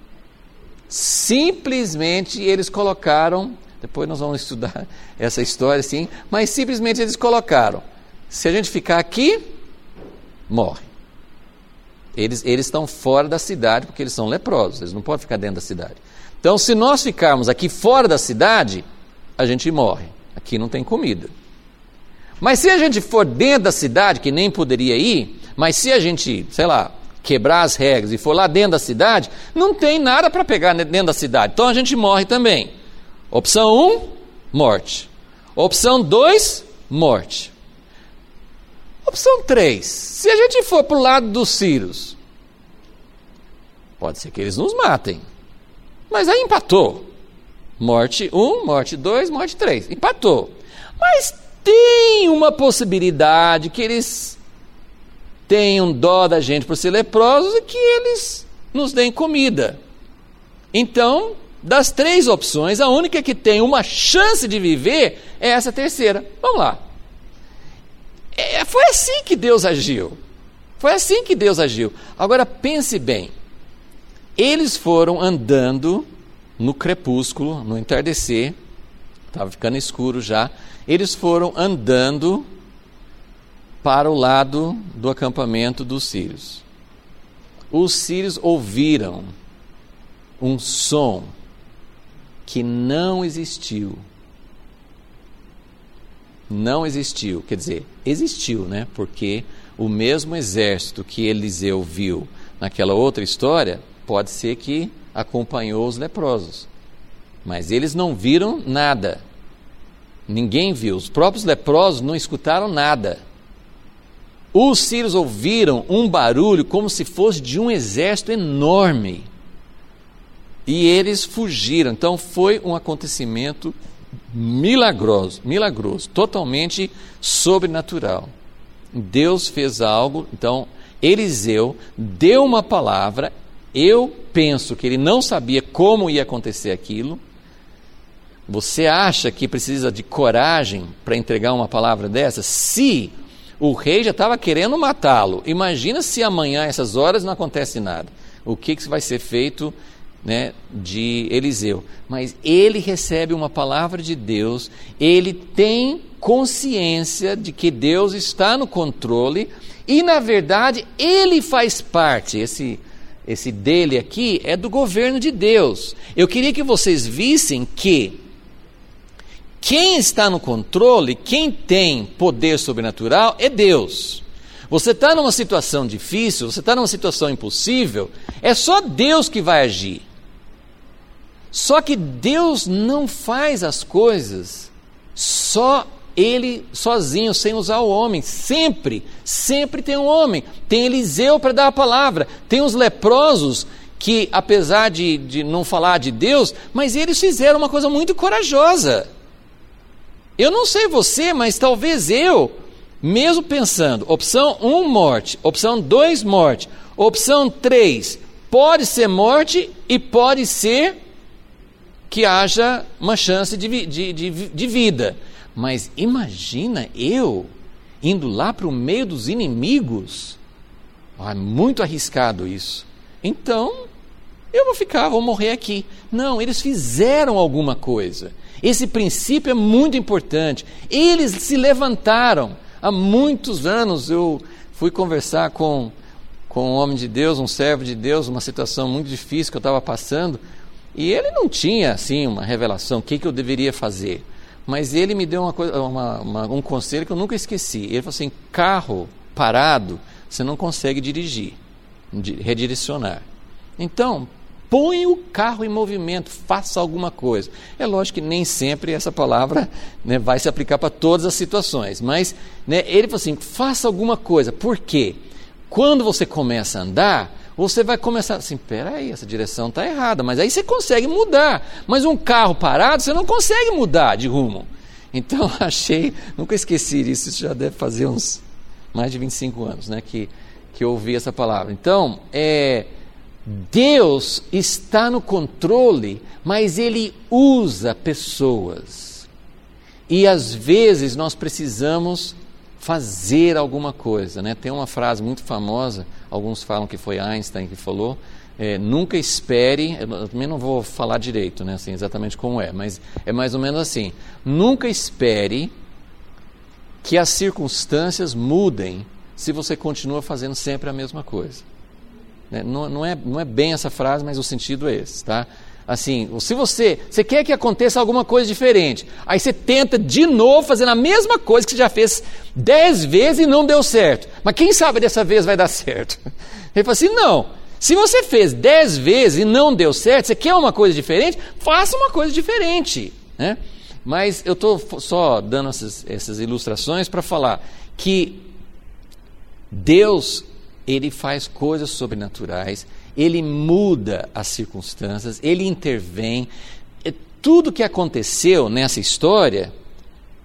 Simplesmente eles colocaram, depois nós vamos estudar essa história sim, mas simplesmente eles colocaram, se a gente ficar aqui, morre. Eles estão fora da cidade porque eles são leprosos, eles não podem ficar dentro da cidade. Então se nós ficarmos aqui fora da cidade, a gente morre, aqui não tem comida. Mas se a gente for dentro da cidade, que nem poderia ir, mas se a gente, sei lá, quebrar as regras e for lá dentro da cidade, não tem nada para pegar dentro da cidade, então a gente morre também. Opção 1, morte. Opção 2, morte. Opção 3, se a gente for para o lado dos sírios, pode ser que eles nos matem, mas aí empatou. Morte 1, morte 2, morte 3. Empatou. Mas tem uma possibilidade que eles tenham dó da gente por ser leprosos e que eles nos deem comida. Então, das 3 opções, a única que tem uma chance de viver é essa terceira. Vamos lá. Foi assim que Deus agiu. Foi assim que Deus agiu. Agora pense bem. Eles foram andando no crepúsculo, no entardecer, estava ficando escuro já. Eles foram andando para o lado do acampamento dos sírios. Os sírios ouviram um som que não existiu. Não existiu, quer dizer, existiu, né? Porque o mesmo exército que Eliseu viu naquela outra história, pode ser que acompanhou os leprosos. Mas eles não viram nada. Ninguém viu. Os próprios leprosos não escutaram nada. Os sírios ouviram um barulho como se fosse de um exército enorme. E eles fugiram. Então foi um acontecimento milagroso, totalmente sobrenatural. Deus fez algo. Então Eliseu deu uma palavra. Eu penso que ele não sabia como ia acontecer aquilo. Você acha que precisa de coragem para entregar uma palavra dessa? Se o rei já estava querendo matá-lo, imagina se amanhã, essas horas, não acontece nada. O que vai ser feito, né, de Eliseu? Mas ele recebe uma palavra de Deus, ele tem consciência de que Deus está no controle e, na verdade, ele faz parte, esse dele aqui é do governo de Deus. Eu queria que vocês vissem que quem está no controle, quem tem poder sobrenatural é Deus. Você está numa situação difícil, você está numa situação impossível, é só Deus que vai agir. Só que Deus não faz as coisas só Ele sozinho, sem usar o homem. Sempre tem um homem. Tem Eliseu para dar a palavra. Tem os leprosos que, apesar de não falar de Deus, mas eles fizeram uma coisa muito corajosa. Eu não sei você, mas talvez eu, mesmo pensando, opção 1, morte, opção 2, morte, opção 3, pode ser morte e pode ser que haja uma chance de vida. Mas imagina eu indo lá para o meio dos inimigos. É muito arriscado isso. Então, eu vou morrer aqui. Não, eles fizeram alguma coisa. Esse princípio é muito importante. Eles se levantaram. Há muitos anos eu fui conversar com um homem de Deus, um servo de Deus, uma situação muito difícil que eu estava passando. E ele não tinha, assim, uma revelação, o que eu deveria fazer. Mas ele me deu um conselho que eu nunca esqueci. Ele falou assim: carro parado, você não consegue dirigir, redirecionar. Então, põe o carro em movimento, faça alguma coisa. É lógico que nem sempre essa palavra, né, vai se aplicar para todas as situações. Mas, né, ele falou assim: faça alguma coisa. Por quê? Quando você começa a andar, você vai começar assim, peraí, essa direção está errada, mas aí você consegue mudar. Mas um carro parado, você não consegue mudar de rumo. Então, nunca esqueci disso, isso já deve fazer uns mais de 25 anos, né, que eu ouvi essa palavra. Então, Deus está no controle, mas Ele usa pessoas. E às vezes nós precisamos fazer alguma coisa, né? Tem uma frase muito famosa, alguns falam que foi Einstein que falou, nunca espere, eu também não vou falar direito, né, assim, exatamente como mas é mais ou menos assim: nunca espere que as circunstâncias mudem se você continua fazendo sempre a mesma coisa. Não é bem essa frase, mas o sentido é esse, tá? Assim, se você quer que aconteça alguma coisa diferente, aí você tenta de novo fazendo a mesma coisa que você já fez 10 vezes e não deu certo. Mas quem sabe dessa vez vai dar certo? Ele fala assim: não, se você fez 10 vezes e não deu certo, você quer uma coisa diferente? Faça uma coisa diferente, né? Mas eu estou só dando essas ilustrações para falar que Deus, Ele faz coisas sobrenaturais, Ele muda as circunstâncias, Ele intervém. Tudo que aconteceu nessa história,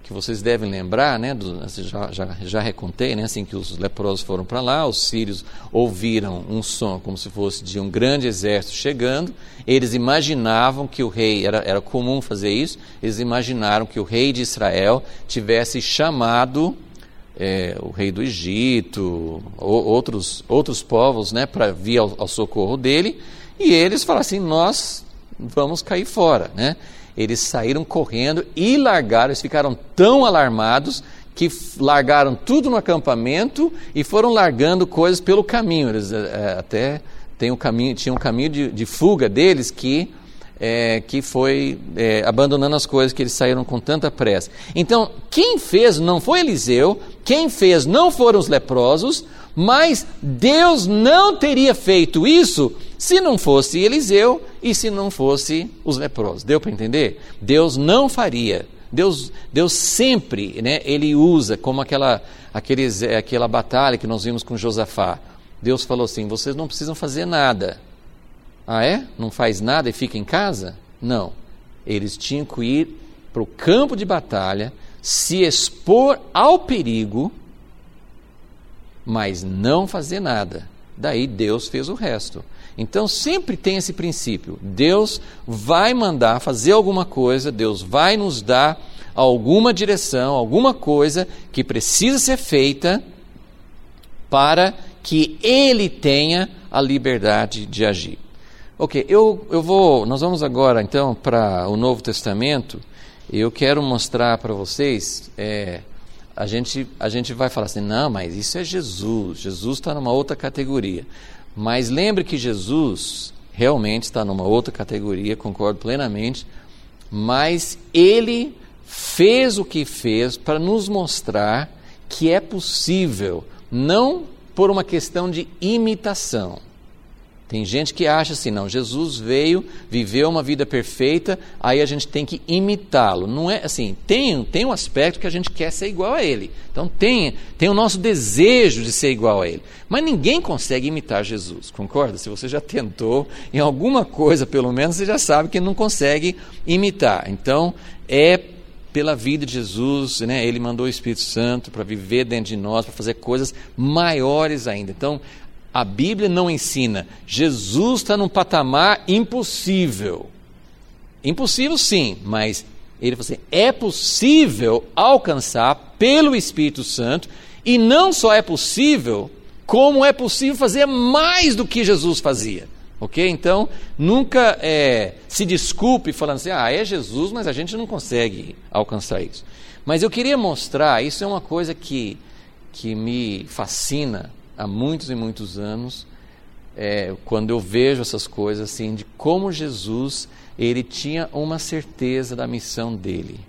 que vocês devem lembrar, né, já recontei, né, assim que os leprosos foram para lá, os sírios ouviram um som como se fosse de um grande exército chegando, eles imaginavam que o rei, era comum fazer isso, eles imaginaram que o rei de Israel tivesse chamado o rei do Egito, outros povos, né, para vir ao socorro dele, e eles falaram assim, nós vamos cair fora, né? Eles saíram correndo e largaram, eles ficaram tão alarmados que largaram tudo no acampamento e foram largando coisas pelo caminho. Eles até tinham um caminho de fuga deles que foi abandonando as coisas que eles saíram com tanta pressa. Então, quem fez não foi Eliseu, quem fez não foram os leprosos, mas Deus não teria feito isso se não fosse Eliseu e se não fosse os leprosos. Deu para entender? Deus não faria. Deus sempre, né, Ele usa como aquela batalha que nós vimos com Josafá. Deus falou assim, vocês não precisam fazer nada. Ah, é? Não faz nada e fica em casa? Não. Eles tinham que ir para o campo de batalha, se expor ao perigo, mas não fazer nada. Daí Deus fez o resto. Então sempre tem esse princípio. Deus vai mandar fazer alguma coisa, Deus vai nos dar alguma direção, alguma coisa que precisa ser feita para que Ele tenha a liberdade de agir. Ok, nós vamos agora então para o Novo Testamento. Eu quero mostrar para vocês, a gente vai falar assim, não, mas isso é Jesus está numa outra categoria. Mas lembre que Jesus realmente está numa outra categoria, concordo plenamente, mas Ele fez o que fez para nos mostrar que é possível, não por uma questão de imitação. Tem gente que acha assim, não, Jesus veio, viveu uma vida perfeita, aí a gente tem que imitá-lo. Não é assim, tem um aspecto que a gente quer ser igual a Ele. Então tem o nosso desejo de ser igual a Ele. Mas ninguém consegue imitar Jesus, concorda? Se você já tentou, em alguma coisa pelo menos, você já sabe que não consegue imitar. Então pela vida de Jesus, né? Ele mandou o Espírito Santo para viver dentro de nós, para fazer coisas maiores ainda. Então, a Bíblia não ensina, Jesus está num patamar impossível. Impossível sim, mas ele falou assim, é possível alcançar pelo Espírito Santo, e não só é possível, como é possível fazer mais do que Jesus fazia. Ok? Então, nunca se desculpe falando assim, é Jesus, mas a gente não consegue alcançar isso. Mas eu queria mostrar, isso é uma coisa que me fascina há muitos e muitos anos, quando eu vejo essas coisas assim, de como Jesus, ele tinha uma certeza da missão dele.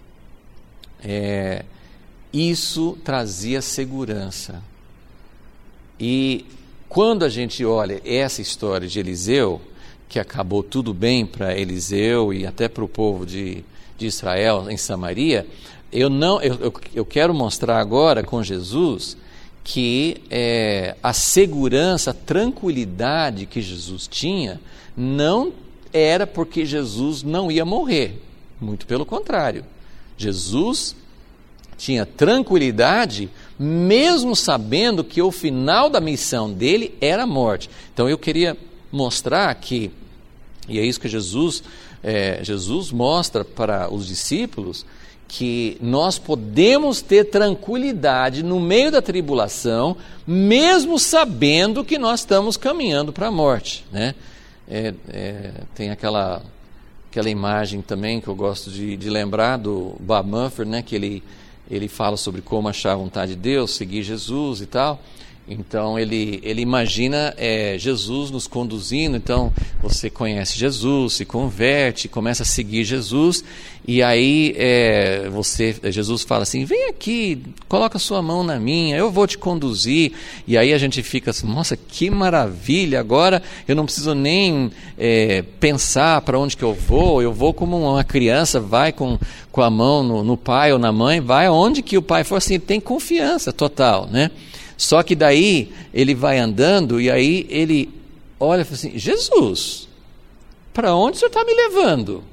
Isso trazia segurança. E quando a gente olha essa história de Eliseu, que acabou tudo bem para Eliseu e até para o povo de Israel em Samaria, eu quero mostrar agora com Jesus que a segurança, a tranquilidade que Jesus tinha, não era porque Jesus não ia morrer. Muito pelo contrário. Jesus tinha tranquilidade, mesmo sabendo que o final da missão dele era a morte. Então eu queria mostrar que, e é isso que Jesus mostra para os discípulos, que nós podemos ter tranquilidade no meio da tribulação, mesmo sabendo que nós estamos caminhando para a morte, né? Tem aquela imagem também que eu gosto de lembrar do Bob Mumford, né? Que ele fala sobre como achar a vontade de Deus, seguir Jesus e tal. Então ele imagina Jesus nos conduzindo. Então você conhece Jesus, se converte, começa a seguir Jesus, e aí Jesus fala assim, vem aqui, coloca sua mão na minha, eu vou te conduzir. E aí a gente fica assim, nossa, que maravilha, agora eu não preciso nem pensar para onde que eu vou como uma criança vai com a mão no pai ou na mãe, vai aonde que o pai for, assim, tem confiança total, né? Só que daí ele vai andando e aí ele olha e fala assim, Jesus, para onde o senhor está me levando?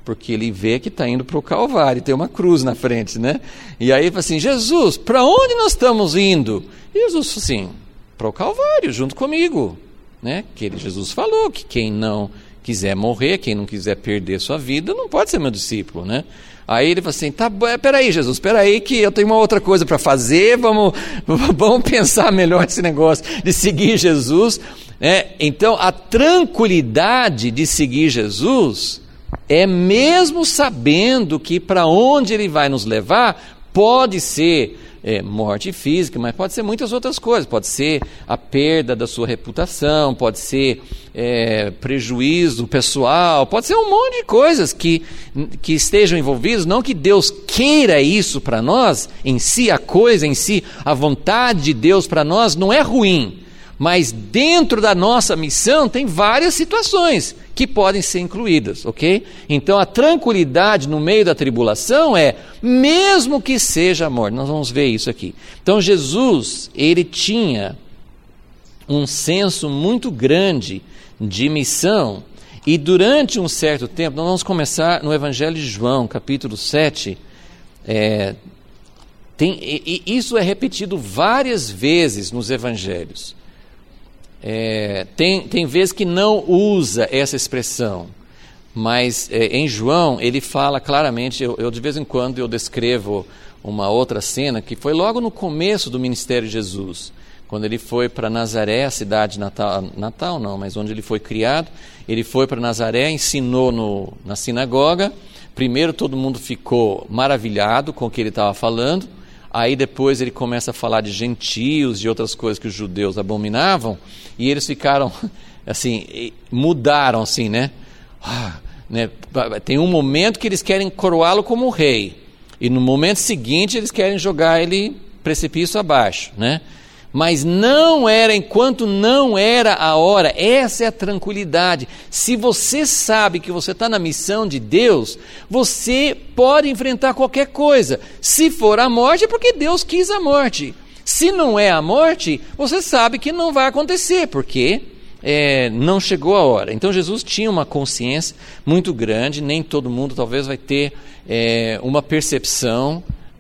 porque ele vê que está indo para o Calvário, tem uma cruz na frente, né? E aí ele fala assim, Jesus, para onde nós estamos indo? E Jesus falou assim, para o Calvário, junto comigo, né? Jesus falou que quem não quiser morrer, quem não quiser perder sua vida, não pode ser meu discípulo, né? Aí ele falou assim, tá, peraí Jesus, peraí que eu tenho uma outra coisa para fazer, vamos pensar melhor esse negócio de seguir Jesus, né? Então a tranquilidade de seguir Jesus é mesmo sabendo que para onde ele vai nos levar pode ser morte física, mas pode ser muitas outras coisas, pode ser a perda da sua reputação, pode ser prejuízo pessoal, pode ser um monte de coisas que estejam envolvidas, não que Deus queira isso para nós, em si a coisa, em si a vontade de Deus para nós não é ruim, mas dentro da nossa missão tem várias situações que podem ser incluídas, ok? Então a tranquilidade no meio da tribulação é, mesmo que seja a morte, nós vamos ver isso aqui. Então Jesus, ele tinha um senso muito grande de missão, e durante um certo tempo, nós vamos começar no Evangelho de João, capítulo 7, isso é repetido várias vezes nos Evangelhos. Tem vezes que não usa essa expressão, mas em João ele fala claramente, eu de vez em quando eu descrevo uma outra cena que foi logo no começo do ministério de Jesus, quando ele foi para Nazaré, a cidade natal não, mas onde ele foi criado. Ele foi para Nazaré, ensinou na sinagoga. Primeiro todo mundo ficou maravilhado com o que ele estava falando. Aí depois ele começa a falar de gentios, de outras coisas que os judeus abominavam, e eles ficaram, assim, mudaram assim, né? Tem um momento que eles querem coroá-lo como rei, e no momento seguinte eles querem jogar ele precipício abaixo, né? Mas enquanto não era a hora, essa é a tranquilidade. Se você sabe que você está na missão de Deus, você pode enfrentar qualquer coisa. Se for a morte, é porque Deus quis a morte. Se não é a morte, você sabe que não vai acontecer, porque não chegou a hora. Então Jesus tinha uma consciência muito grande, nem todo mundo talvez vai ter uma percepção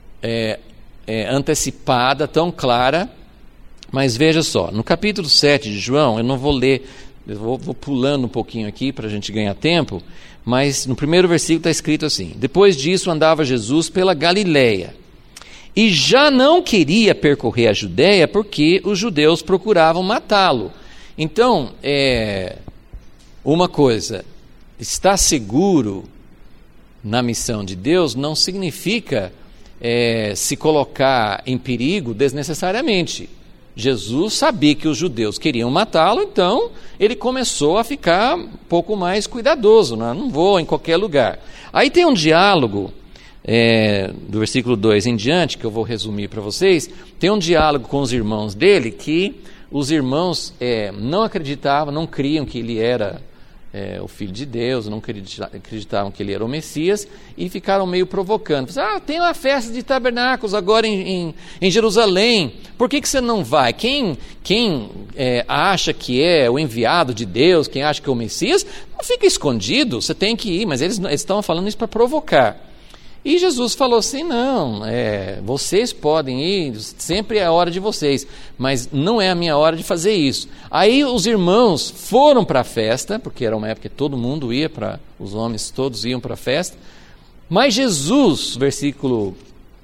antecipada, tão clara. Mas veja só, no capítulo 7 de João, eu não vou ler, eu vou pulando um pouquinho aqui para a gente ganhar tempo, mas no primeiro versículo está escrito assim: depois disso andava Jesus pela Galileia, e já não queria percorrer a Judéia, porque os judeus procuravam matá-lo. Então, uma coisa, estar seguro na missão de Deus não significa se colocar em perigo desnecessariamente. Jesus sabia que os judeus queriam matá-lo, então ele começou a ficar um pouco mais cuidadoso, né? Não vou em qualquer lugar. Aí tem um diálogo, do versículo 2 em diante, que eu vou resumir para vocês. Tem um diálogo com os irmãos dele, que os irmãos não acreditavam, não criam que ele era o Filho de Deus, não acreditavam que ele era o Messias, e ficaram meio provocando. Tem uma festa de tabernáculos agora em Jerusalém, por que você não vai? Quem acha que é o enviado de Deus, quem acha que é o Messias, não fica escondido, você tem que ir. Mas eles estavam falando isso para provocar. E Jesus falou assim, não, vocês podem ir, sempre é a hora de vocês, mas não é a minha hora de fazer isso. Aí os irmãos foram para a festa, porque era uma época que todo mundo ia, os homens todos iam para a festa, mas Jesus, versículo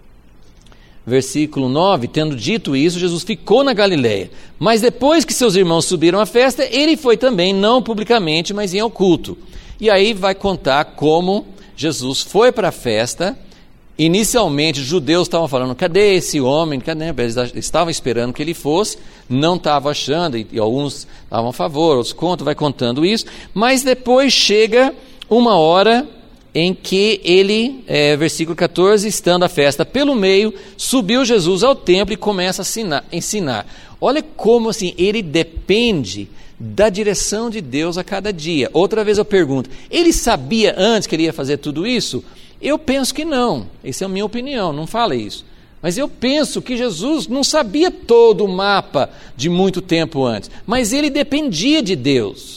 9, tendo dito isso, Jesus ficou na Galileia. Mas depois que seus irmãos subiram à festa, ele foi também, não publicamente, mas em oculto. E aí vai contar como Jesus foi para a festa. Inicialmente os judeus estavam falando, cadê esse homem? Cadê? Eles estavam esperando que ele fosse, não estavam achando, e alguns estavam a favor, outros contra, vai contando isso. Mas depois chega uma hora em que ele, versículo 14, estando a festa pelo meio, subiu Jesus ao templo e começa a ensinar. Olha como assim, ele depende da direção de Deus a cada dia. Outra vez eu pergunto, ele sabia antes que ele ia fazer tudo isso? Eu penso que não, essa é a minha opinião, não fala isso. Mas eu penso que Jesus não sabia todo o mapa de muito tempo antes, mas ele dependia de Deus,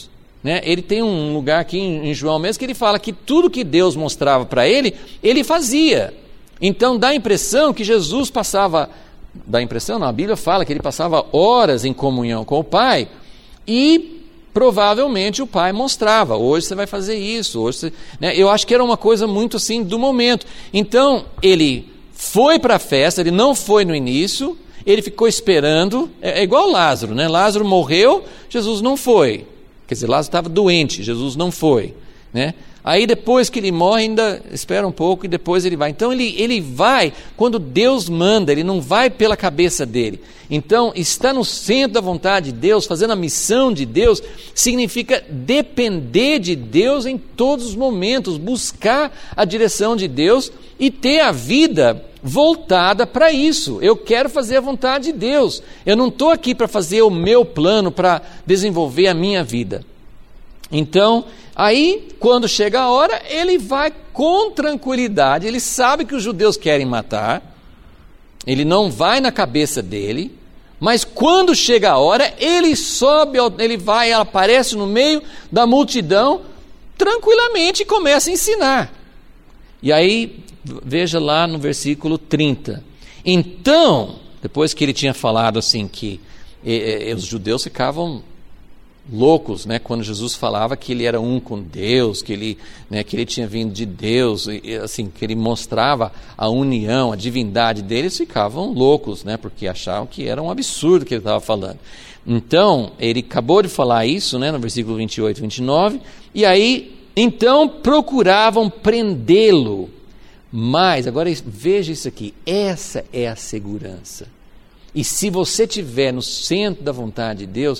né? Ele tem um lugar aqui em João mesmo que ele fala que tudo que Deus mostrava para ele, ele fazia. Então dá a impressão que Jesus passava, dá a impressão não, a Bíblia fala que ele passava horas em comunhão com o Pai e provavelmente o Pai mostrava, hoje você vai fazer isso, hoje você, né? Eu acho que era uma coisa muito assim do momento. Então ele foi para a festa, ele não foi no início, ele ficou esperando, é igual Lázaro, né? Lázaro morreu, Jesus não foi. Quer dizer, Lázaro estava doente, Jesus não foi, né? Aí depois que ele morre, ainda espera um pouco e depois ele vai. Então ele vai quando Deus manda, ele não vai pela cabeça dele. Então estar no centro da vontade de Deus, fazendo a missão de Deus, significa depender de Deus em todos os momentos, buscar a direção de Deus e ter a vida voltada para isso. Eu quero fazer a vontade de Deus. Eu não estou aqui para fazer o meu plano, para desenvolver a minha vida. Então, aí, quando chega a hora, ele vai com tranquilidade, ele sabe que os judeus querem matar, ele não vai na cabeça dele, mas quando chega a hora, ele sobe, ele vai, aparece no meio da multidão, tranquilamente e começa a ensinar. E aí, veja lá no versículo 30. Então, depois que ele tinha falado assim que os judeus ficavam loucos, né, quando Jesus falava que ele era um com Deus, que ele tinha vindo de Deus, e, assim, que ele mostrava a união, a divindade deles, ficavam loucos, né, porque achavam que era um absurdo que ele estava falando. Então, ele acabou de falar isso, né, no versículo 28 e 29, e aí, então, procuravam prendê-lo. Mas, agora veja isso aqui, essa é a segurança. E se você estiver no centro da vontade de Deus,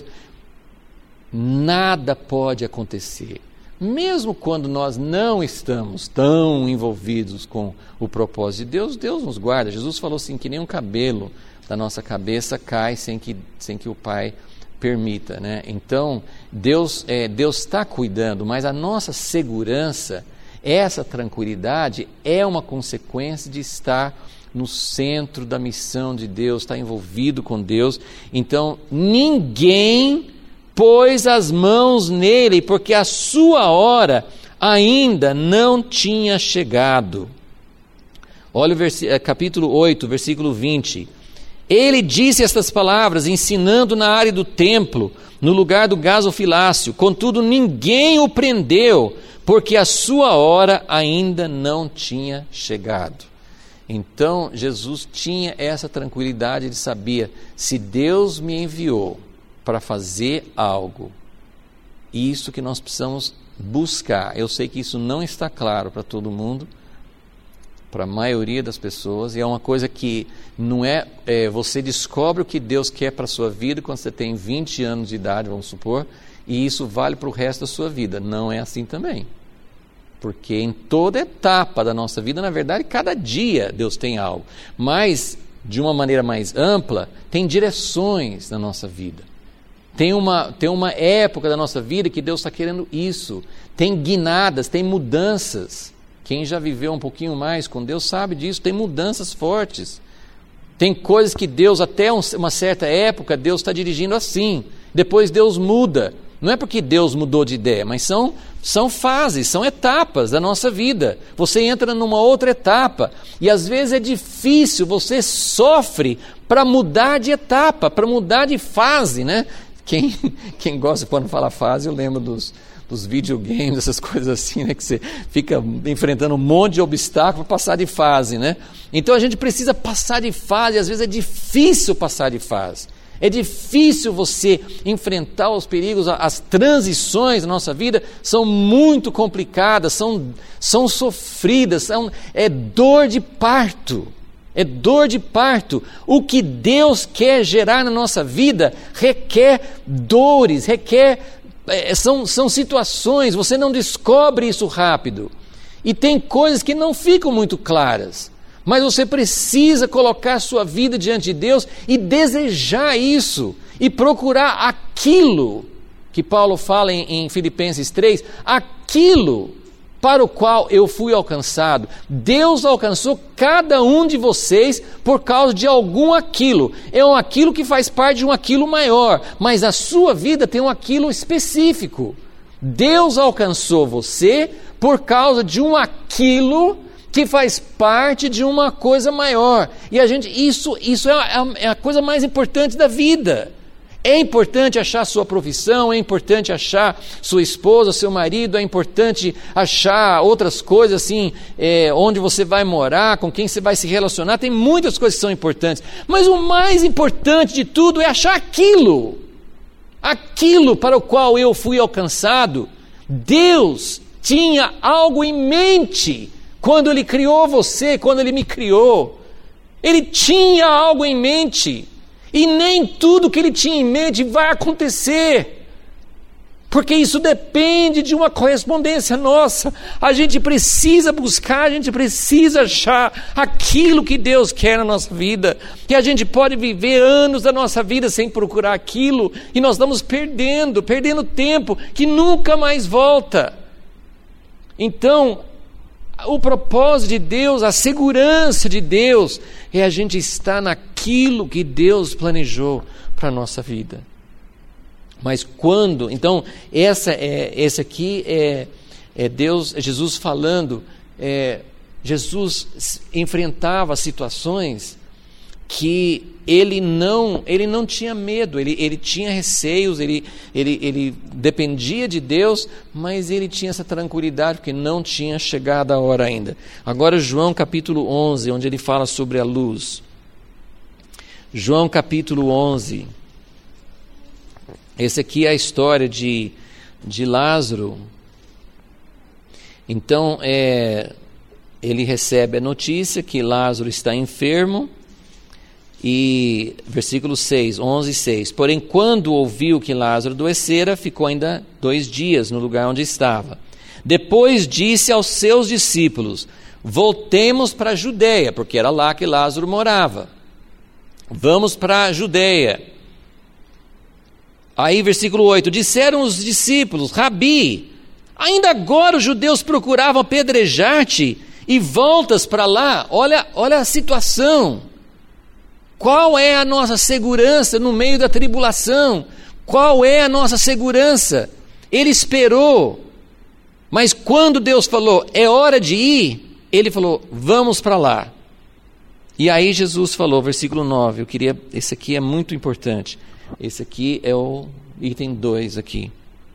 nada pode acontecer. Mesmo quando nós não estamos tão envolvidos com o propósito de Deus, Deus nos guarda. Jesus falou assim, que nem um cabelo da nossa cabeça cai sem que o Pai permita, né? Então, Deus está cuidando, mas a nossa segurança, essa tranquilidade é uma consequência de estar no centro da missão de Deus, estar envolvido com Deus. Então, ninguém pôs as mãos nele, porque a sua hora ainda não tinha chegado. Olha o capítulo 8, versículo 20. Ele disse estas palavras, ensinando na área do templo, no lugar do gasofilácio. Contudo, ninguém o prendeu, porque a sua hora ainda não tinha chegado. Então, Jesus tinha essa tranquilidade, ele sabia, se Deus me enviou para fazer algo, isso que nós precisamos buscar. Eu sei que isso não está claro para todo mundo, para a maioria das pessoas, e é uma coisa que não é, você descobre o que Deus quer para a sua vida quando você tem 20 anos de idade, vamos supor, e isso vale para o resto da sua vida. Não é assim também, porque em toda etapa da nossa vida, na verdade, cada dia Deus tem algo, mas de uma maneira mais ampla, tem direções na nossa vida. Tem uma época da nossa vida que Deus está querendo isso. Tem guinadas, tem mudanças. Quem já viveu um pouquinho mais com Deus sabe disso. Tem mudanças fortes. Tem coisas que Deus, até uma certa época, Deus está dirigindo assim. Depois Deus muda. Não é porque Deus mudou de ideia, mas são fases, são etapas da nossa vida. Você entra numa outra etapa. E às vezes é difícil, você sofre para mudar de etapa, para mudar de fase, né? Quem gosta, quando fala fase, eu lembro dos videogames, essas coisas assim, né? Que você fica enfrentando um monte de obstáculos para passar de fase, né? Então a gente precisa passar de fase, às vezes é difícil passar de fase. É difícil você enfrentar os perigos, as transições da nossa vida são muito complicadas, são sofridas, é dor de parto. É dor de parto. O que Deus quer gerar na nossa vida requer dores, são situações, você não descobre isso rápido. E tem coisas que não ficam muito claras. Mas você precisa colocar a sua vida diante de Deus e desejar isso. E procurar aquilo que Paulo fala em Filipenses 3, aquilo para o qual eu fui alcançado. Deus alcançou cada um de vocês por causa de algum aquilo. É um aquilo que faz parte de um aquilo maior, mas a sua vida tem um aquilo específico. Deus alcançou você por causa de um aquilo que faz parte de uma coisa maior. E isso é a coisa mais importante da vida. É importante achar sua profissão, é importante achar sua esposa, seu marido, é importante achar outras coisas assim, onde você vai morar, com quem você vai se relacionar, tem muitas coisas que são importantes, mas o mais importante de tudo é achar aquilo para o qual eu fui alcançado. Deus tinha algo em mente quando Ele criou você, quando Ele me criou. Ele tinha algo em mente. E nem tudo que Ele tinha em mente vai acontecer, porque isso depende de uma correspondência nossa. A gente precisa buscar, a gente precisa achar aquilo que Deus quer na nossa vida. E a gente pode viver anos da nossa vida sem procurar aquilo, e nós estamos perdendo tempo que nunca mais volta. Então, o propósito de Deus, a segurança de Deus, é a gente estar naquilo que Deus planejou para a nossa vida. Mas quando, então, esse aqui é Jesus falando, Jesus enfrentava situações que ele não tinha medo, ele tinha receios, ele dependia de Deus, mas ele tinha essa tranquilidade, porque não tinha chegado a hora ainda. Agora João capítulo 11, onde ele fala sobre a luz. João capítulo 11, esse aqui é a história de Lázaro. Então, ele recebe a notícia que Lázaro está enfermo. E versículo 6, 11:6. Porém, quando ouviu que Lázaro adoecera, ficou ainda 2 dias no lugar onde estava. Depois disse aos seus discípulos: voltemos para a Judeia, porque era lá que Lázaro morava. Vamos para a Judeia. Aí versículo 8, disseram os discípulos: Rabi, ainda agora os judeus procuravam apedrejar-te e voltas para lá. Olha a situação. Qual é a nossa segurança no meio da tribulação? Qual é a nossa segurança? Ele esperou, mas quando Deus falou, é hora de ir, ele falou, vamos para lá. E aí Jesus falou, versículo 9, esse aqui é muito importante, esse aqui é o item 2 aqui.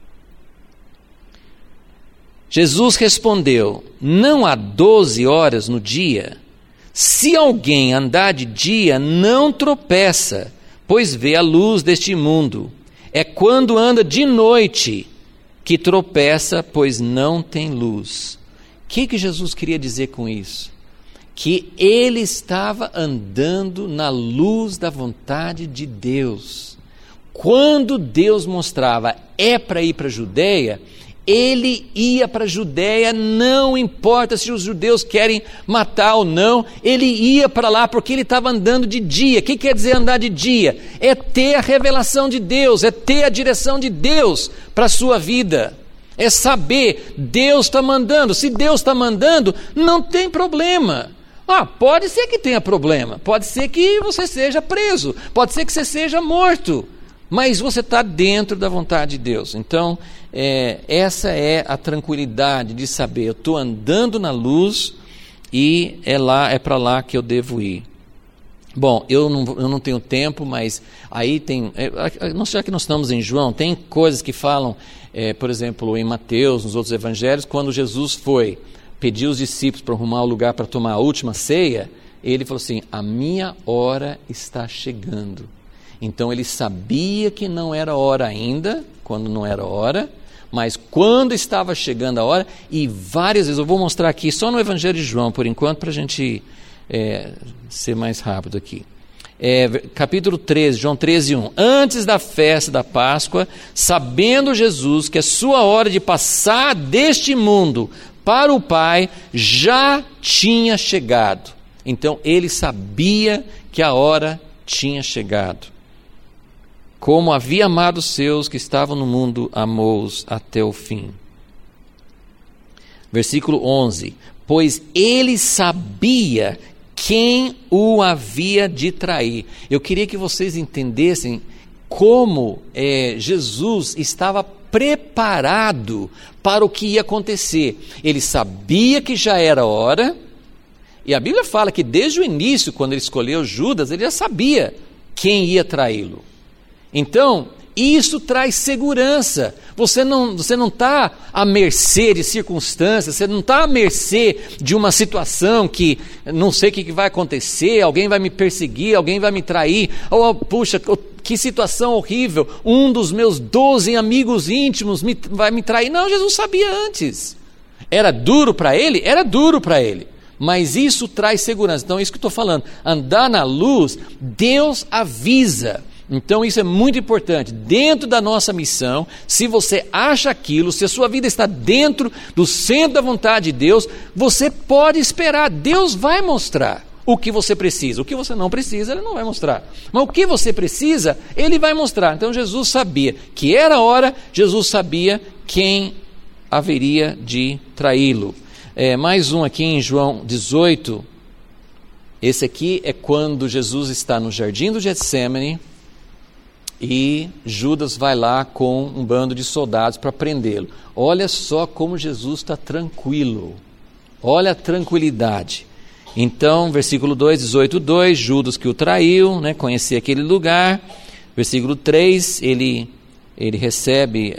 Jesus respondeu, não há 12 horas no dia? Se alguém andar de dia, não tropeça, pois vê a luz deste mundo. É quando anda de noite que tropeça, pois não tem luz. O que Jesus queria dizer com isso? Que ele estava andando na luz da vontade de Deus. Quando Deus mostrava, para ir para a Judeia, ele ia para a Judeia, não importa se os judeus querem matar ou não, ele ia para lá porque ele estava andando de dia. O que quer dizer andar de dia? É ter a revelação de Deus, é ter a direção de Deus para a sua vida. É saber, Deus está mandando. Se Deus está mandando, não tem problema. Pode ser que tenha problema, pode ser que você seja preso, pode ser que você seja morto, mas você está dentro da vontade de Deus. Então, essa é a tranquilidade de saber, eu estou andando na luz e é para lá que eu devo ir. Bom, eu não tenho tempo, mas aí tem, já que nós estamos em João, tem coisas que falam, por exemplo, em Mateus, nos outros evangelhos, quando Jesus foi pedir os discípulos para arrumar o lugar para tomar a última ceia, ele falou assim, a minha hora está chegando. Então ele sabia que não era hora ainda, quando não era hora, mas quando estava chegando a hora, e várias vezes, eu vou mostrar aqui só no Evangelho de João, por enquanto, para a gente ser mais rápido aqui. Capítulo 13, João 13:1. Antes da festa da Páscoa, sabendo Jesus que a sua hora de passar deste mundo para o Pai já tinha chegado. Então ele sabia que a hora tinha chegado. Como havia amado os seus que estavam no mundo, amou-os até o fim. Versículo 11. Pois ele sabia quem o havia de trair. Eu queria que vocês entendessem como Jesus estava preparado para o que ia acontecer. Ele sabia que já era hora, e a Bíblia fala que desde o início, quando ele escolheu Judas, ele já sabia quem ia traí-lo. Então, isso traz segurança. Você não está à mercê de circunstâncias, você não está à mercê de uma situação que não sei o que vai acontecer, alguém vai me perseguir, alguém vai me trair, ou puxa, que situação horrível, um dos meus 12 amigos íntimos vai me trair. Não, Jesus sabia antes. Era duro para ele? Era duro para ele. Mas isso traz segurança. Então é isso que eu estou falando. Andar na luz, Deus avisa. Então isso é muito importante. Dentro da nossa missão, se você acha aquilo, se a sua vida está dentro do centro da vontade de Deus, você pode esperar. Deus vai mostrar o que você precisa. O que você não precisa, Ele não vai mostrar. Mas o que você precisa, Ele vai mostrar. Então Jesus sabia que era a hora, Jesus sabia quem haveria de traí-lo. Mais um aqui em João 18. Esse aqui é quando Jesus está no jardim do Getsêmani e Judas vai lá com um bando de soldados para prendê-lo. Olha só como Jesus está tranquilo. Olha a tranquilidade. Então, versículo 2, 18:2, Judas que o traiu, conhecia aquele lugar. Versículo 3, ele recebe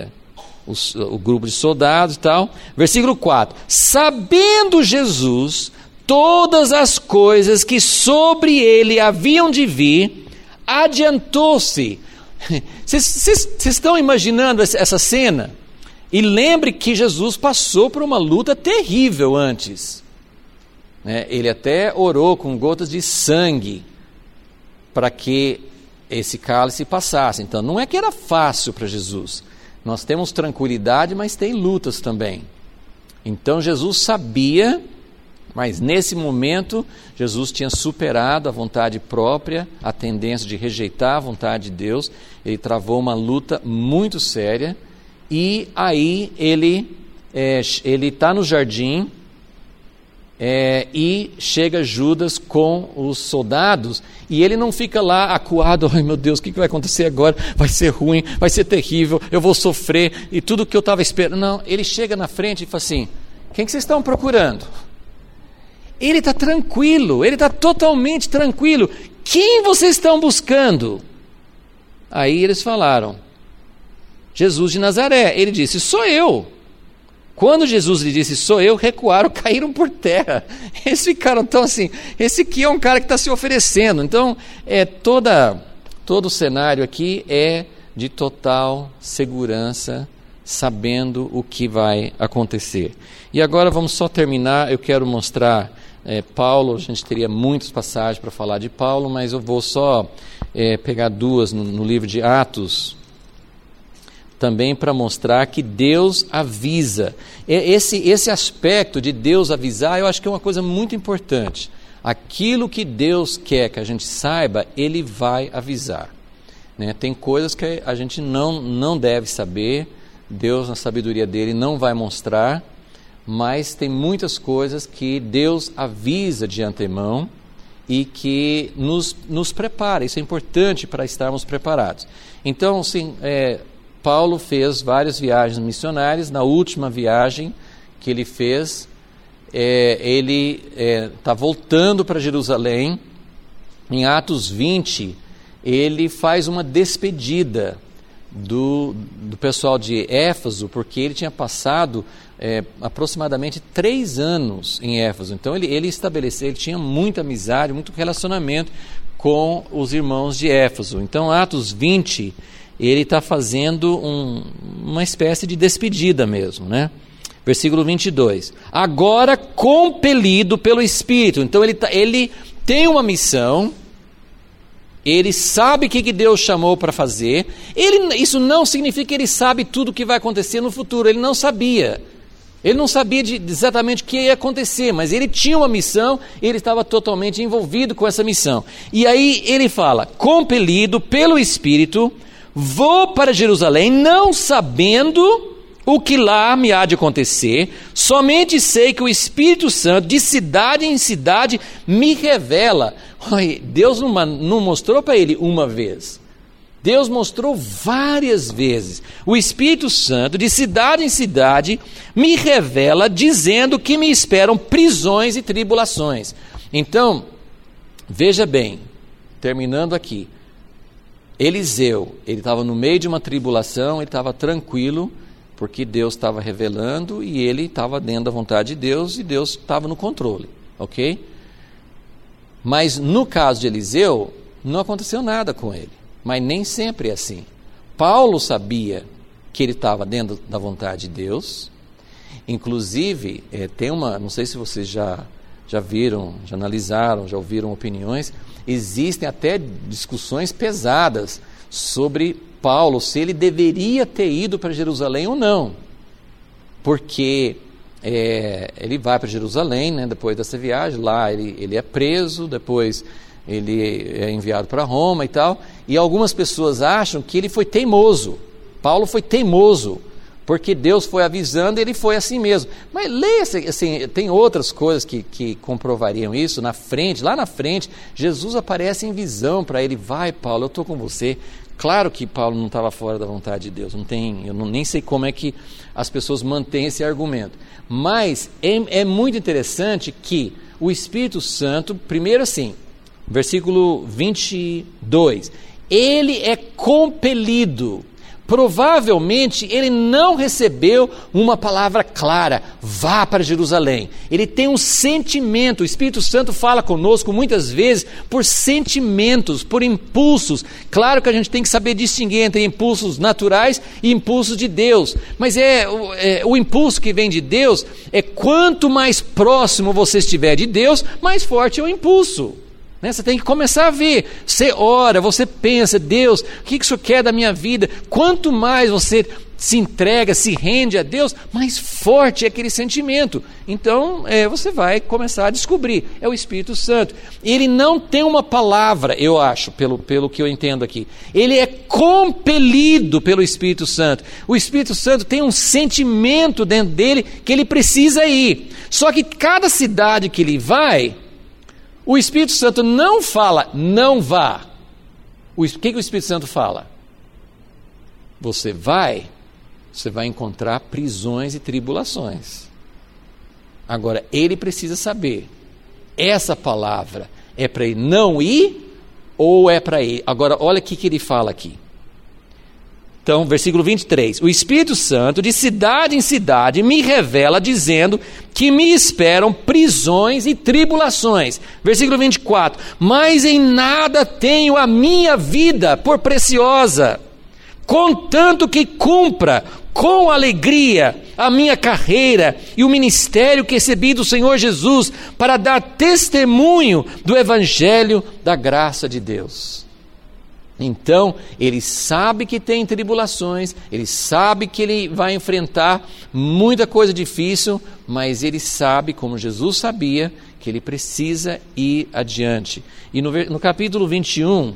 o grupo de soldados e tal. Versículo 4, sabendo Jesus todas as coisas que sobre ele haviam de vir, adiantou-se. Vocês estão imaginando essa cena? E lembre que Jesus passou por uma luta terrível antes. Ele até orou com gotas de sangue para que esse cálice passasse. Então não é que era fácil para Jesus. Nós temos tranquilidade, mas tem lutas também. Então Jesus sabia, mas nesse momento Jesus tinha superado a vontade própria, a tendência de rejeitar a vontade de Deus. Ele travou uma luta muito séria e aí ele está no jardim e chega Judas com os soldados e ele não fica lá acuado, ai meu Deus, o que vai acontecer agora? Vai ser ruim, vai ser terrível, eu vou sofrer e tudo que eu estava esperando. Não, ele chega na frente e fala assim, quem que vocês estão procurando? Ele está tranquilo, ele está totalmente tranquilo. Quem vocês estão buscando? Aí eles falaram, Jesus de Nazaré. Ele disse, sou eu. Quando Jesus lhe disse, sou eu, recuaram, caíram por terra. Eles ficaram tão assim, esse aqui é um cara que está se oferecendo. Então, todo o cenário aqui é de total segurança, sabendo o que vai acontecer. E agora vamos só terminar, eu quero mostrar Paulo. A gente teria muitas passagens para falar de Paulo, mas eu vou só pegar duas no livro de Atos, também para mostrar que Deus avisa. Esse aspecto de Deus avisar, eu acho que é uma coisa muito importante. Aquilo que Deus quer que a gente saiba, Ele vai avisar. Tem coisas que a gente não deve saber, Deus na sabedoria dele não vai mostrar, mas tem muitas coisas que Deus avisa de antemão e que nos prepara. Isso é importante para estarmos preparados. Então, assim, Paulo fez várias viagens missionárias. Na última viagem que ele fez, ele está voltando para Jerusalém. Em Atos 20, ele faz uma despedida do pessoal de Éfeso, porque ele tinha passado aproximadamente 3 anos em Éfeso. Então ele estabeleceu, ele tinha muita amizade, muito relacionamento com os irmãos de Éfeso. Então Atos 20, ele está fazendo uma espécie de despedida mesmo, Versículo 22. Agora compelido pelo Espírito. Então ele tem uma missão, ele sabe o que Deus chamou para fazer. Isso não significa que ele sabe tudo o que vai acontecer no futuro. Ele não sabia. Ele não sabia exatamente o que ia acontecer, mas ele tinha uma missão, ele estava totalmente envolvido com essa missão. E aí ele fala, compelido pelo Espírito, vou para Jerusalém, não sabendo o que lá me há de acontecer, somente sei que o Espírito Santo, de cidade em cidade, me revela. Deus não mostrou para ele uma vez. Deus mostrou várias vezes. O Espírito Santo, de cidade em cidade, me revela dizendo que me esperam prisões e tribulações. Então, veja bem, terminando aqui, Eliseu, ele estava no meio de uma tribulação, ele estava tranquilo, porque Deus estava revelando e ele estava dentro da vontade de Deus e Deus estava no controle, ok? Mas no caso de Eliseu, não aconteceu nada com ele, mas nem sempre é assim. Paulo sabia que ele estava dentro da vontade de Deus, inclusive, tem uma, não sei se vocês já viram, já analisaram, já ouviram opiniões, existem até discussões pesadas sobre Paulo, se ele deveria ter ido para Jerusalém ou não, porque ele vai para Jerusalém, né, depois dessa viagem, lá ele é preso, depois ele é enviado para Roma e tal, e algumas pessoas acham que ele foi teimoso, Paulo foi teimoso, porque Deus foi avisando e ele foi assim mesmo. Mas leia, assim, tem outras coisas que comprovariam isso. Lá na frente, Jesus aparece em visão para ele, vai Paulo, eu estou com você. Claro que Paulo não estava fora da vontade de Deus, nem sei como é que as pessoas mantêm esse argumento. Mas é muito interessante que o Espírito Santo, primeiro assim, versículo 22, ele é compelido. Provavelmente ele não recebeu uma palavra clara, vá para Jerusalém. Ele tem um sentimento, o Espírito Santo fala conosco muitas vezes por sentimentos, por impulsos. Claro que a gente tem que saber distinguir entre impulsos naturais e impulsos de Deus, mas o impulso que vem de Deus quanto mais próximo você estiver de Deus, mais forte é o impulso. Você tem que começar a ver, você ora, você pensa, Deus, o que o Senhor quer da minha vida? Quanto mais você se entrega, se rende a Deus, mais forte é aquele sentimento. Então você vai começar a descobrir, é o Espírito Santo. Ele não tem uma palavra, eu acho, pelo que eu entendo aqui, ele é compelido pelo Espírito Santo. O Espírito Santo tem um sentimento dentro dele que ele precisa ir, só que cada cidade que ele vai, o Espírito Santo não fala, não vá. O que o Espírito Santo fala? Você vai encontrar prisões e tribulações. Agora, ele precisa saber, essa palavra é para ele não ir ou é para ir? Agora, olha o que ele fala aqui. Então, versículo 23, o Espírito Santo de cidade em cidade me revela dizendo que me esperam prisões e tribulações. Versículo 24, mas em nada tenho a minha vida por preciosa, contanto que cumpra com alegria a minha carreira e o ministério que recebi do Senhor Jesus para dar testemunho do Evangelho da graça de Deus. Então, ele sabe que tem tribulações, ele sabe que ele vai enfrentar muita coisa difícil, mas ele sabe, como Jesus sabia, que ele precisa ir adiante. E no capítulo 21,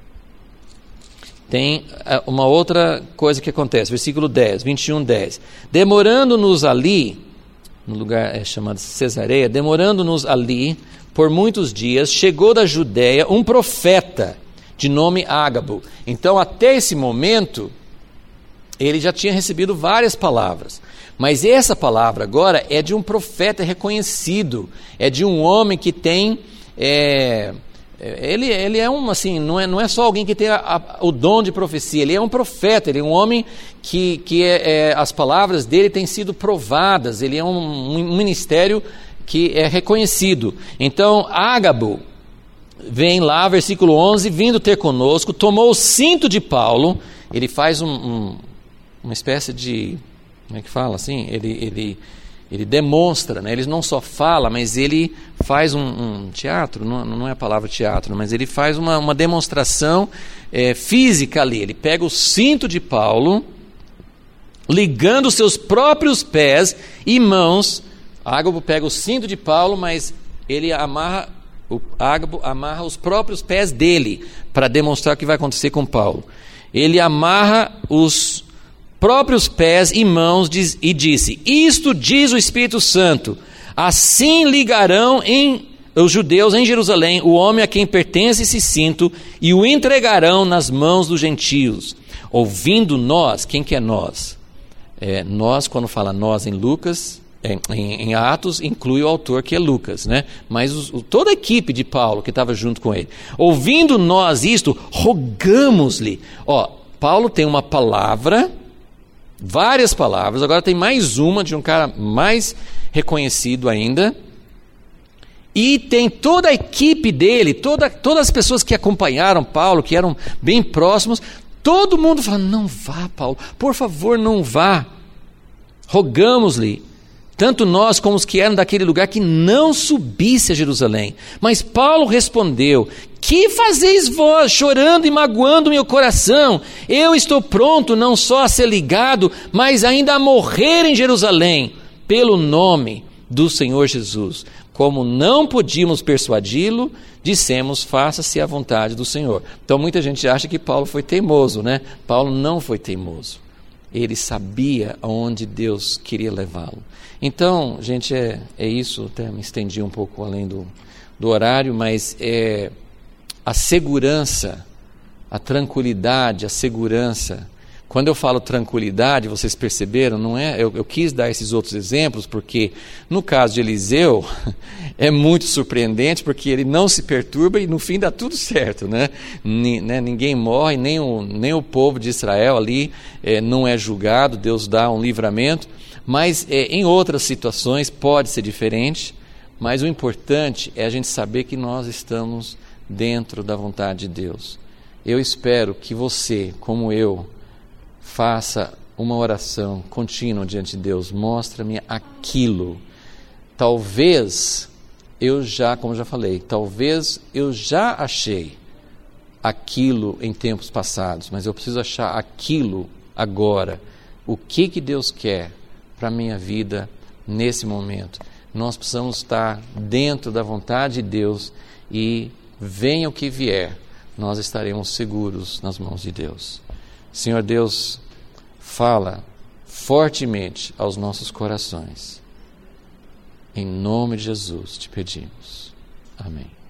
tem uma outra coisa que acontece, versículo 10, 21, 10. Demorando-nos ali, no lugar chamado Cesareia, demorando-nos ali por muitos dias, chegou da Judéia um profeta, de nome Ágabo. Então, até esse momento, ele já tinha recebido várias palavras, mas essa palavra agora é de um profeta reconhecido, é de um homem que tem, ele é assim, não é só alguém que tem o dom de profecia, ele é um profeta, ele é um homem que as palavras dele têm sido provadas, ele é um ministério que é reconhecido. Então, Ágabo vem lá, versículo 11, vindo ter conosco, tomou o cinto de Paulo, ele faz uma espécie de, como é que fala assim, ele demonstra, né? Ele não só fala, mas ele faz um teatro, não é a palavra teatro, mas ele faz uma demonstração física ali, ele pega o cinto de Paulo, ligando os seus próprios pés e mãos. Ágabo pega o cinto de Paulo, mas o Ágabo amarra os próprios pés dele, para demonstrar o que vai acontecer com Paulo. Ele amarra os próprios pés e mãos e disse, isto diz o Espírito Santo, assim ligarão em os judeus em Jerusalém, o homem a quem pertence esse cinto, e o entregarão nas mãos dos gentios. Ouvindo nós, quem que é nós? Nós, quando fala nós em Lucas, em Atos, inclui o autor que é Lucas, né? Mas toda a equipe de Paulo que estava junto com ele. Ouvindo nós isto, rogamos-lhe. Paulo tem uma palavra, várias palavras, agora tem mais uma de um cara mais reconhecido ainda, e tem toda a equipe dele, todas as pessoas que acompanharam Paulo, que eram bem próximos, todo mundo fala, não vá, Paulo, por favor, não vá. Rogamos-lhe, tanto nós como os que eram daquele lugar, que não subisse a Jerusalém. Mas Paulo respondeu, que fazeis vós, chorando e magoando meu coração? Eu estou pronto não só a ser ligado, mas ainda a morrer em Jerusalém, pelo nome do Senhor Jesus. Como não podíamos persuadi-lo, dissemos, faça-se a vontade do Senhor. Então muita gente acha que Paulo foi teimoso, né? Paulo não foi teimoso. Ele sabia aonde Deus queria levá-lo. Então, gente, é isso. Até me estendi um pouco além do horário, mas a segurança, a tranquilidade, a segurança. Quando eu falo tranquilidade, vocês perceberam, não é? Eu quis dar esses outros exemplos, porque no caso de Eliseu, é muito surpreendente, porque ele não se perturba e no fim dá tudo certo, né? Ninguém morre, nem o povo de Israel ali não é julgado, Deus dá um livramento, mas em outras situações pode ser diferente, mas o importante é a gente saber que nós estamos dentro da vontade de Deus. Eu espero que você, como eu, faça uma oração contínua diante de Deus. Mostra-me aquilo. Talvez eu já, como já falei, talvez eu já achei aquilo em tempos passados, mas eu preciso achar aquilo agora. O que Deus quer para a minha vida nesse momento? Nós precisamos estar dentro da vontade de Deus e venha o que vier, nós estaremos seguros nas mãos de Deus. Senhor Deus, fala fortemente aos nossos corações. Em nome de Jesus te pedimos. Amém.